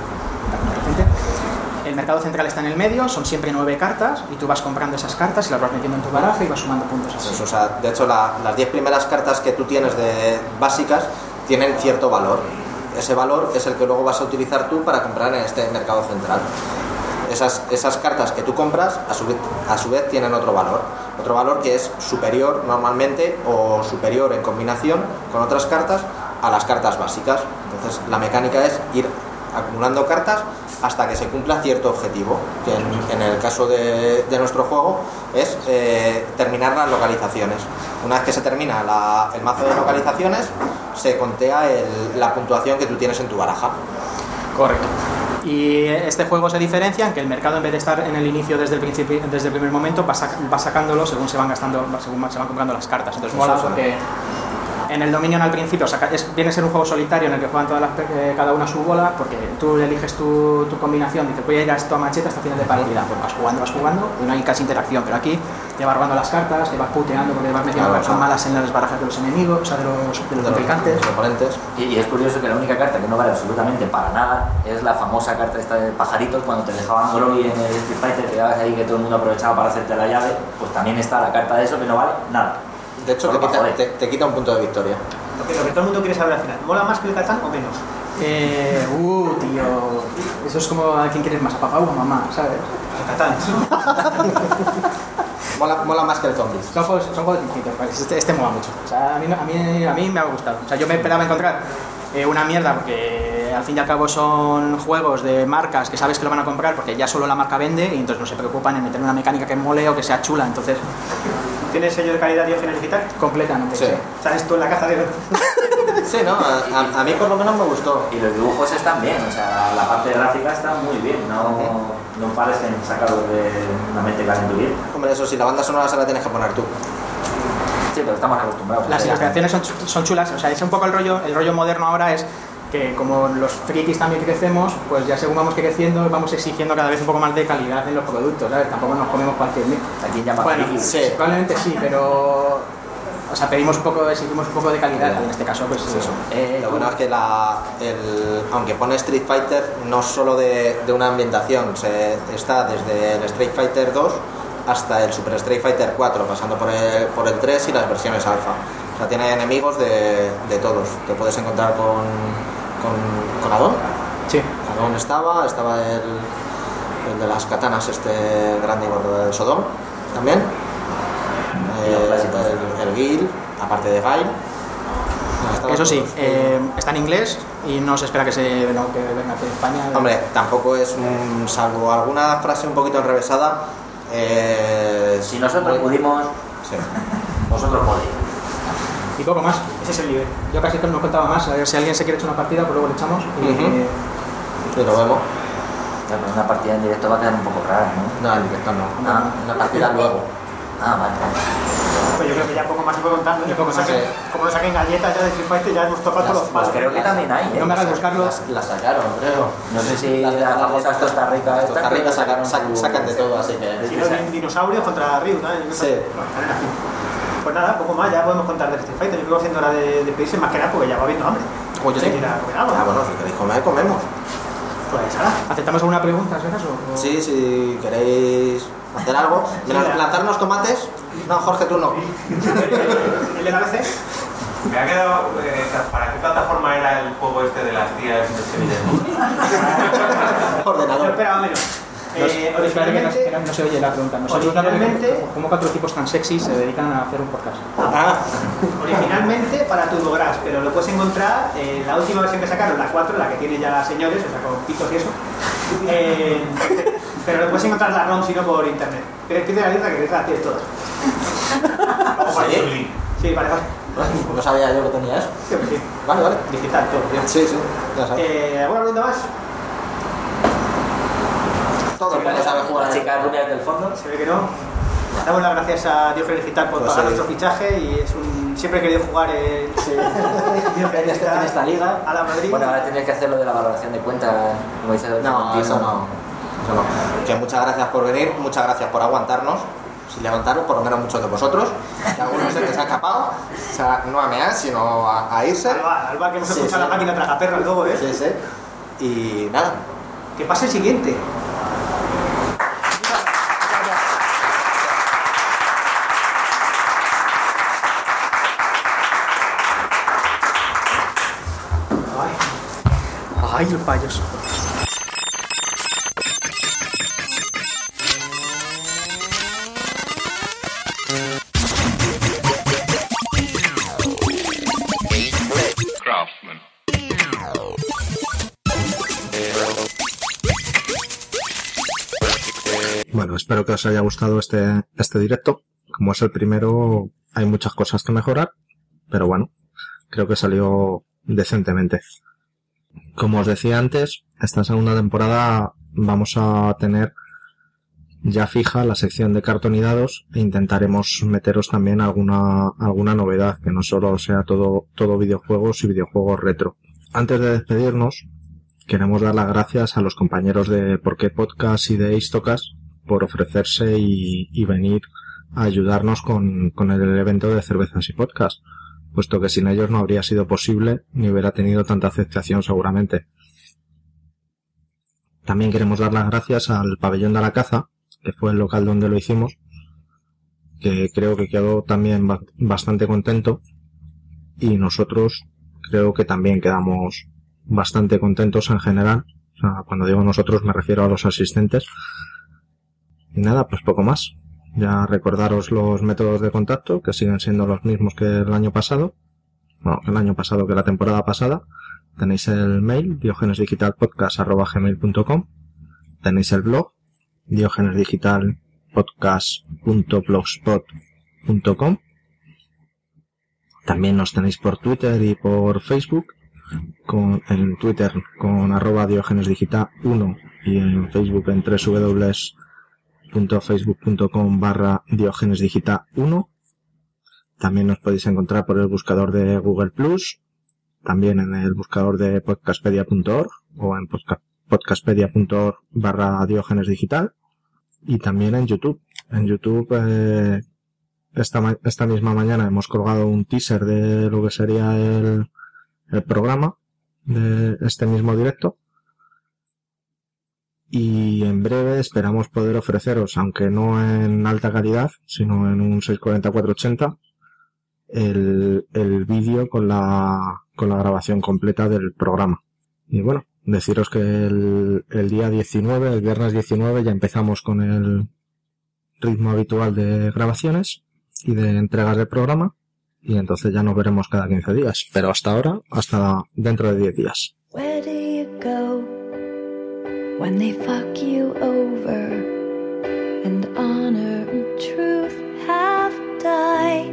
El mercado central está en el medio, son siempre nueve cartas y tú vas comprando esas cartas y las vas metiendo en tu baraja y vas sumando puntos así. Pues, o sea, de hecho, la, las diez primeras cartas que tú tienes de básicas tienen cierto valor. Ese valor es el que luego vas a utilizar tú para comprar en este mercado central. Esas, esas cartas que tú compras, a su, vez, a su vez tienen otro valor. Otro valor que es superior normalmente o superior en combinación con otras cartas a las cartas básicas. Entonces, la mecánica es ir acumulando cartas hasta que se cumpla cierto objetivo, que en, en el caso de, de nuestro juego es eh, terminar las localizaciones. Una vez que se termina la, el mazo de localizaciones, se contea el, la puntuación que tú tienes en tu baraja. Correcto. Y este juego se diferencia en que el mercado, en vez de estar en el inicio desde el principio, desde el primer momento, va, sac va sacándolo según se van gastando, según se van comprando las cartas. Entonces mola porque en el Dominion al principio saca, es, viene a ser un juego solitario en el que juegan todas las, eh, cada una su bola, porque tú eliges tu, tu combinación, dices voy a ir a esto a machete hasta final de partida, pues vas jugando, vas jugando y no hay casi interacción, pero aquí te vas robando las cartas, te vas puteando porque vas metiendo claro, cosas claro. malas en las barajas de los enemigos, o sea, de los, de los complicantes. Los oponentes. Y, y es curioso que la única carta que no vale absolutamente para nada es la famosa carta esta de pajaritos, cuando te dejaban groggy en el Street Fighter, que dabas ahí que todo el mundo aprovechaba para hacerte la llave, pues también está la carta de eso que no vale nada. De hecho, te quita, te, te quita un punto de victoria. Lo que, lo que todo el mundo quiere saber al final, ¿mola más que el Catán o menos? Eh, uh, tío, eso es como a quién quieres más, a papá o a mamá, ¿sabes? El Catán. Mola, mola más que el Zombies. Son juegos, son juegos distintos, pues este, este mola mucho. O sea, a mí, a, mí, a mí me ha gustado. O sea, yo me esperaba encontrar eh, una mierda porque al fin y al cabo son juegos de marcas que sabes que lo van a comprar porque ya solo la marca vende y entonces no se preocupan en meter una mecánica que mole o que sea chula. Entonces, ¿Tienes sello de calidad Diógenes Digital? completamente. Sí. Sí. ¿Sabes tú en la caja de...? Sí, ¿no? A, a, a mí por lo menos me gustó. Y los dibujos están bien, o sea, la parte gráfica está muy bien, no, no parecen sacados de una mente que hacen tu bien. Hombre, eso sí, la banda sonora se la tienes que poner tú. Sí, pero estamos acostumbrados. Las Sí, ilustraciones son, chu- son chulas. O sea, es un poco el rollo, el rollo moderno ahora es que como los frikis también crecemos, pues ya según vamos creciendo vamos exigiendo cada vez un poco más de calidad en los productos, ¿sabes? Tampoco nos comemos cualquier mierda. Aquí llama Bueno, friki. sí, probablemente sí, pero o sea, pedimos un poco, exigimos un poco de calidad. En este caso, pues es eso. Eh, Lo bueno es que la, el, aunque pone Street Fighter, no solo de, de una ambientación, se, está desde el Street Fighter dos hasta el Super Street Fighter cuatro, pasando por el, por el tres y las versiones alfa. O sea, tiene enemigos de, de todos. Te puedes encontrar con, con, con Adon. Sí. Adon estaba, estaba el, el de las katanas, este grande y gordo de Sodom, también. Y los Eh, clásicos. el, el Gil, aparte de Gail. Estaban Eso sí, todos. eh, está en inglés y no se espera que se no, que venga aquí en España. Hombre, tampoco es un, salvo alguna frase un poquito enrevesada. Eh, Si nosotros muy- pudimos, Sí. vosotros podéis. Y poco más. Ese es el nivel. Yo casi que no contaba más. A ver si alguien se quiere echar una partida, pues luego le echamos. Y, Ujú. eh, Y lo vemos. Ya, pero una partida en directo va a quedar un poco rara, ¿no? No, en directo no. Ah. Una partida luego. Ah, vale. Pues yo creo que ya poco más se puede contar, ¿no? Y poco Como más, saquen- sí. Como lo saquen galletas ya de Street Fighter, ya hemos tocado Las- todos los palos. Pues creo que también hay, ¿eh? no me hagas buscarlo. Las, las sacaron, creo. No sé si Las- la famosa las- Costa Rica las esta, Costa Rica creo que sacaron, sacaron sac- su- sacan de todo, así que. Si no, din- dinosaurios contra Ryu, ¿no? Sí. Pues nada, poco más, ya podemos contar de Street Fighter. Yo creo que siendo hora de, de pedirse más que nada porque ya va habiendo hambre. Oye, Se sí. quiere ir a comer algo, Ah, ¿no? bueno, si queréis comer, comemos. Pues ahora. ¿Aceptamos alguna pregunta, si acaso? O- Sí, si queréis hacer algo. Menos Sí, ya. lanzarnos tomates. No, Jorge, tú no. ¿El de la B C? Me ha quedado. eh, ¿Para qué plataforma era el juego este de las tías de Sevilla? Yo Ordenador. esperaba menos. No, Eh, no, espera, que no, originalmente, que no- no se oye la pregunta. No se originalmente- ¿Cómo cuatro tipos tan sexy se dedican a hacer un podcast? Ah, originalmente para TurboGrafx, pero lo puedes encontrar en la última versión que sacaron, la cuatro, la que tiene ya señores, o sea, con pitos y eso. Eh, Pero lo puedes encontrar la ROM si no por internet. Pide la letra que letras tienes todas. Vamos a ir. Sí, vale, vale. Pues no sabía yo que tenía eso. Sí, sí. Vale, vale. Digital, todo. Bien. Sí, sí, ya sabes. Eh, ¿Alguna pregunta más? Todo el mundo sabe jugar. Las chicas rubias del fondo. Se ve que no. Damos las gracias a Diógenes Digital por Pues pagar sí. nuestro fichaje y es un... siempre he querido jugar en, Sí. en, este- en esta liga. a la Madrid. Bueno, ahora tienes que hacer lo de la valoración de cuentas, como dice el No, Florentino. eso no. Eso no. Que muchas gracias por venir, muchas gracias por aguantarnos. Sin levantaros, por lo menos muchos de vosotros. Que algunos se les ha escapado. O sea, no a mear, sino a, a irse. Al bar, al bar que hemos Sí, escuchado sí. la máquina tragaperras luego, ¿eh? Sí, sí. Y nada. Que pase el siguiente. Ay, ay, el payaso. Craftsman. Bueno, espero que os haya gustado este, este directo. Como es el primero, hay muchas cosas que mejorar, pero bueno, creo que salió decentemente. Como os decía antes, esta segunda temporada vamos a tener ya fija la sección de cartón y dados e intentaremos meteros también alguna, alguna novedad, que no solo sea todo, todo videojuegos y videojuegos retro. Antes de despedirnos, queremos dar las gracias a los compañeros de Porqué Podcast y de Istocas por ofrecerse y, y venir a ayudarnos con, con el evento de cervezas y podcast, puesto que sin ellos no habría sido posible ni hubiera tenido tanta aceptación seguramente. También queremos dar las gracias al Pabellón de la Caza, que fue el local donde lo hicimos, que creo que quedó también ba- bastante contento, y nosotros creo que también quedamos bastante contentos en general. O sea, cuando digo nosotros me refiero a los asistentes. Y nada, pues poco más. Ya recordaros los métodos de contacto, que siguen siendo los mismos que el año pasado. Bueno, el año pasado que la temporada pasada. Tenéis el mail, diogenesdigitalpodcast arroba gmail punto com. Tenéis el blog, diogenesdigitalpodcast punto blogspot punto com. También nos tenéis por Twitter y por Facebook. Con, en Twitter con arroba diogenesdigital uno y en Facebook en doble u doble u doble u punto facebook punto com barra diogenesdigital uno. También nos podéis encontrar por el buscador de Google Plus, también en el buscador de podcastpedia punto org o en podca- podcastpedia punto org barra diogenesdigital, y también en YouTube. En YouTube eh, esta, ma- esta misma mañana hemos colgado un teaser de lo que sería el, el programa de este mismo directo. Y en breve esperamos poder ofreceros, aunque no en alta calidad, sino en un seiscientos cuarenta por cuatrocientos ochenta, el, el vídeo con la, con la grabación completa del programa. Y bueno, deciros que el, el día diecinueve, el viernes diecinueve, ya empezamos con el ritmo habitual de grabaciones y de entregas del programa, y entonces ya nos veremos cada quince días. Pero hasta ahora, hasta dentro de diez días. Where do you go when they fuck you over and honor and truth have died?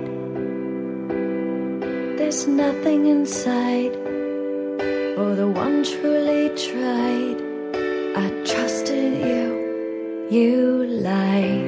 There's nothing inside for the one truly tried. I trusted you, you lied.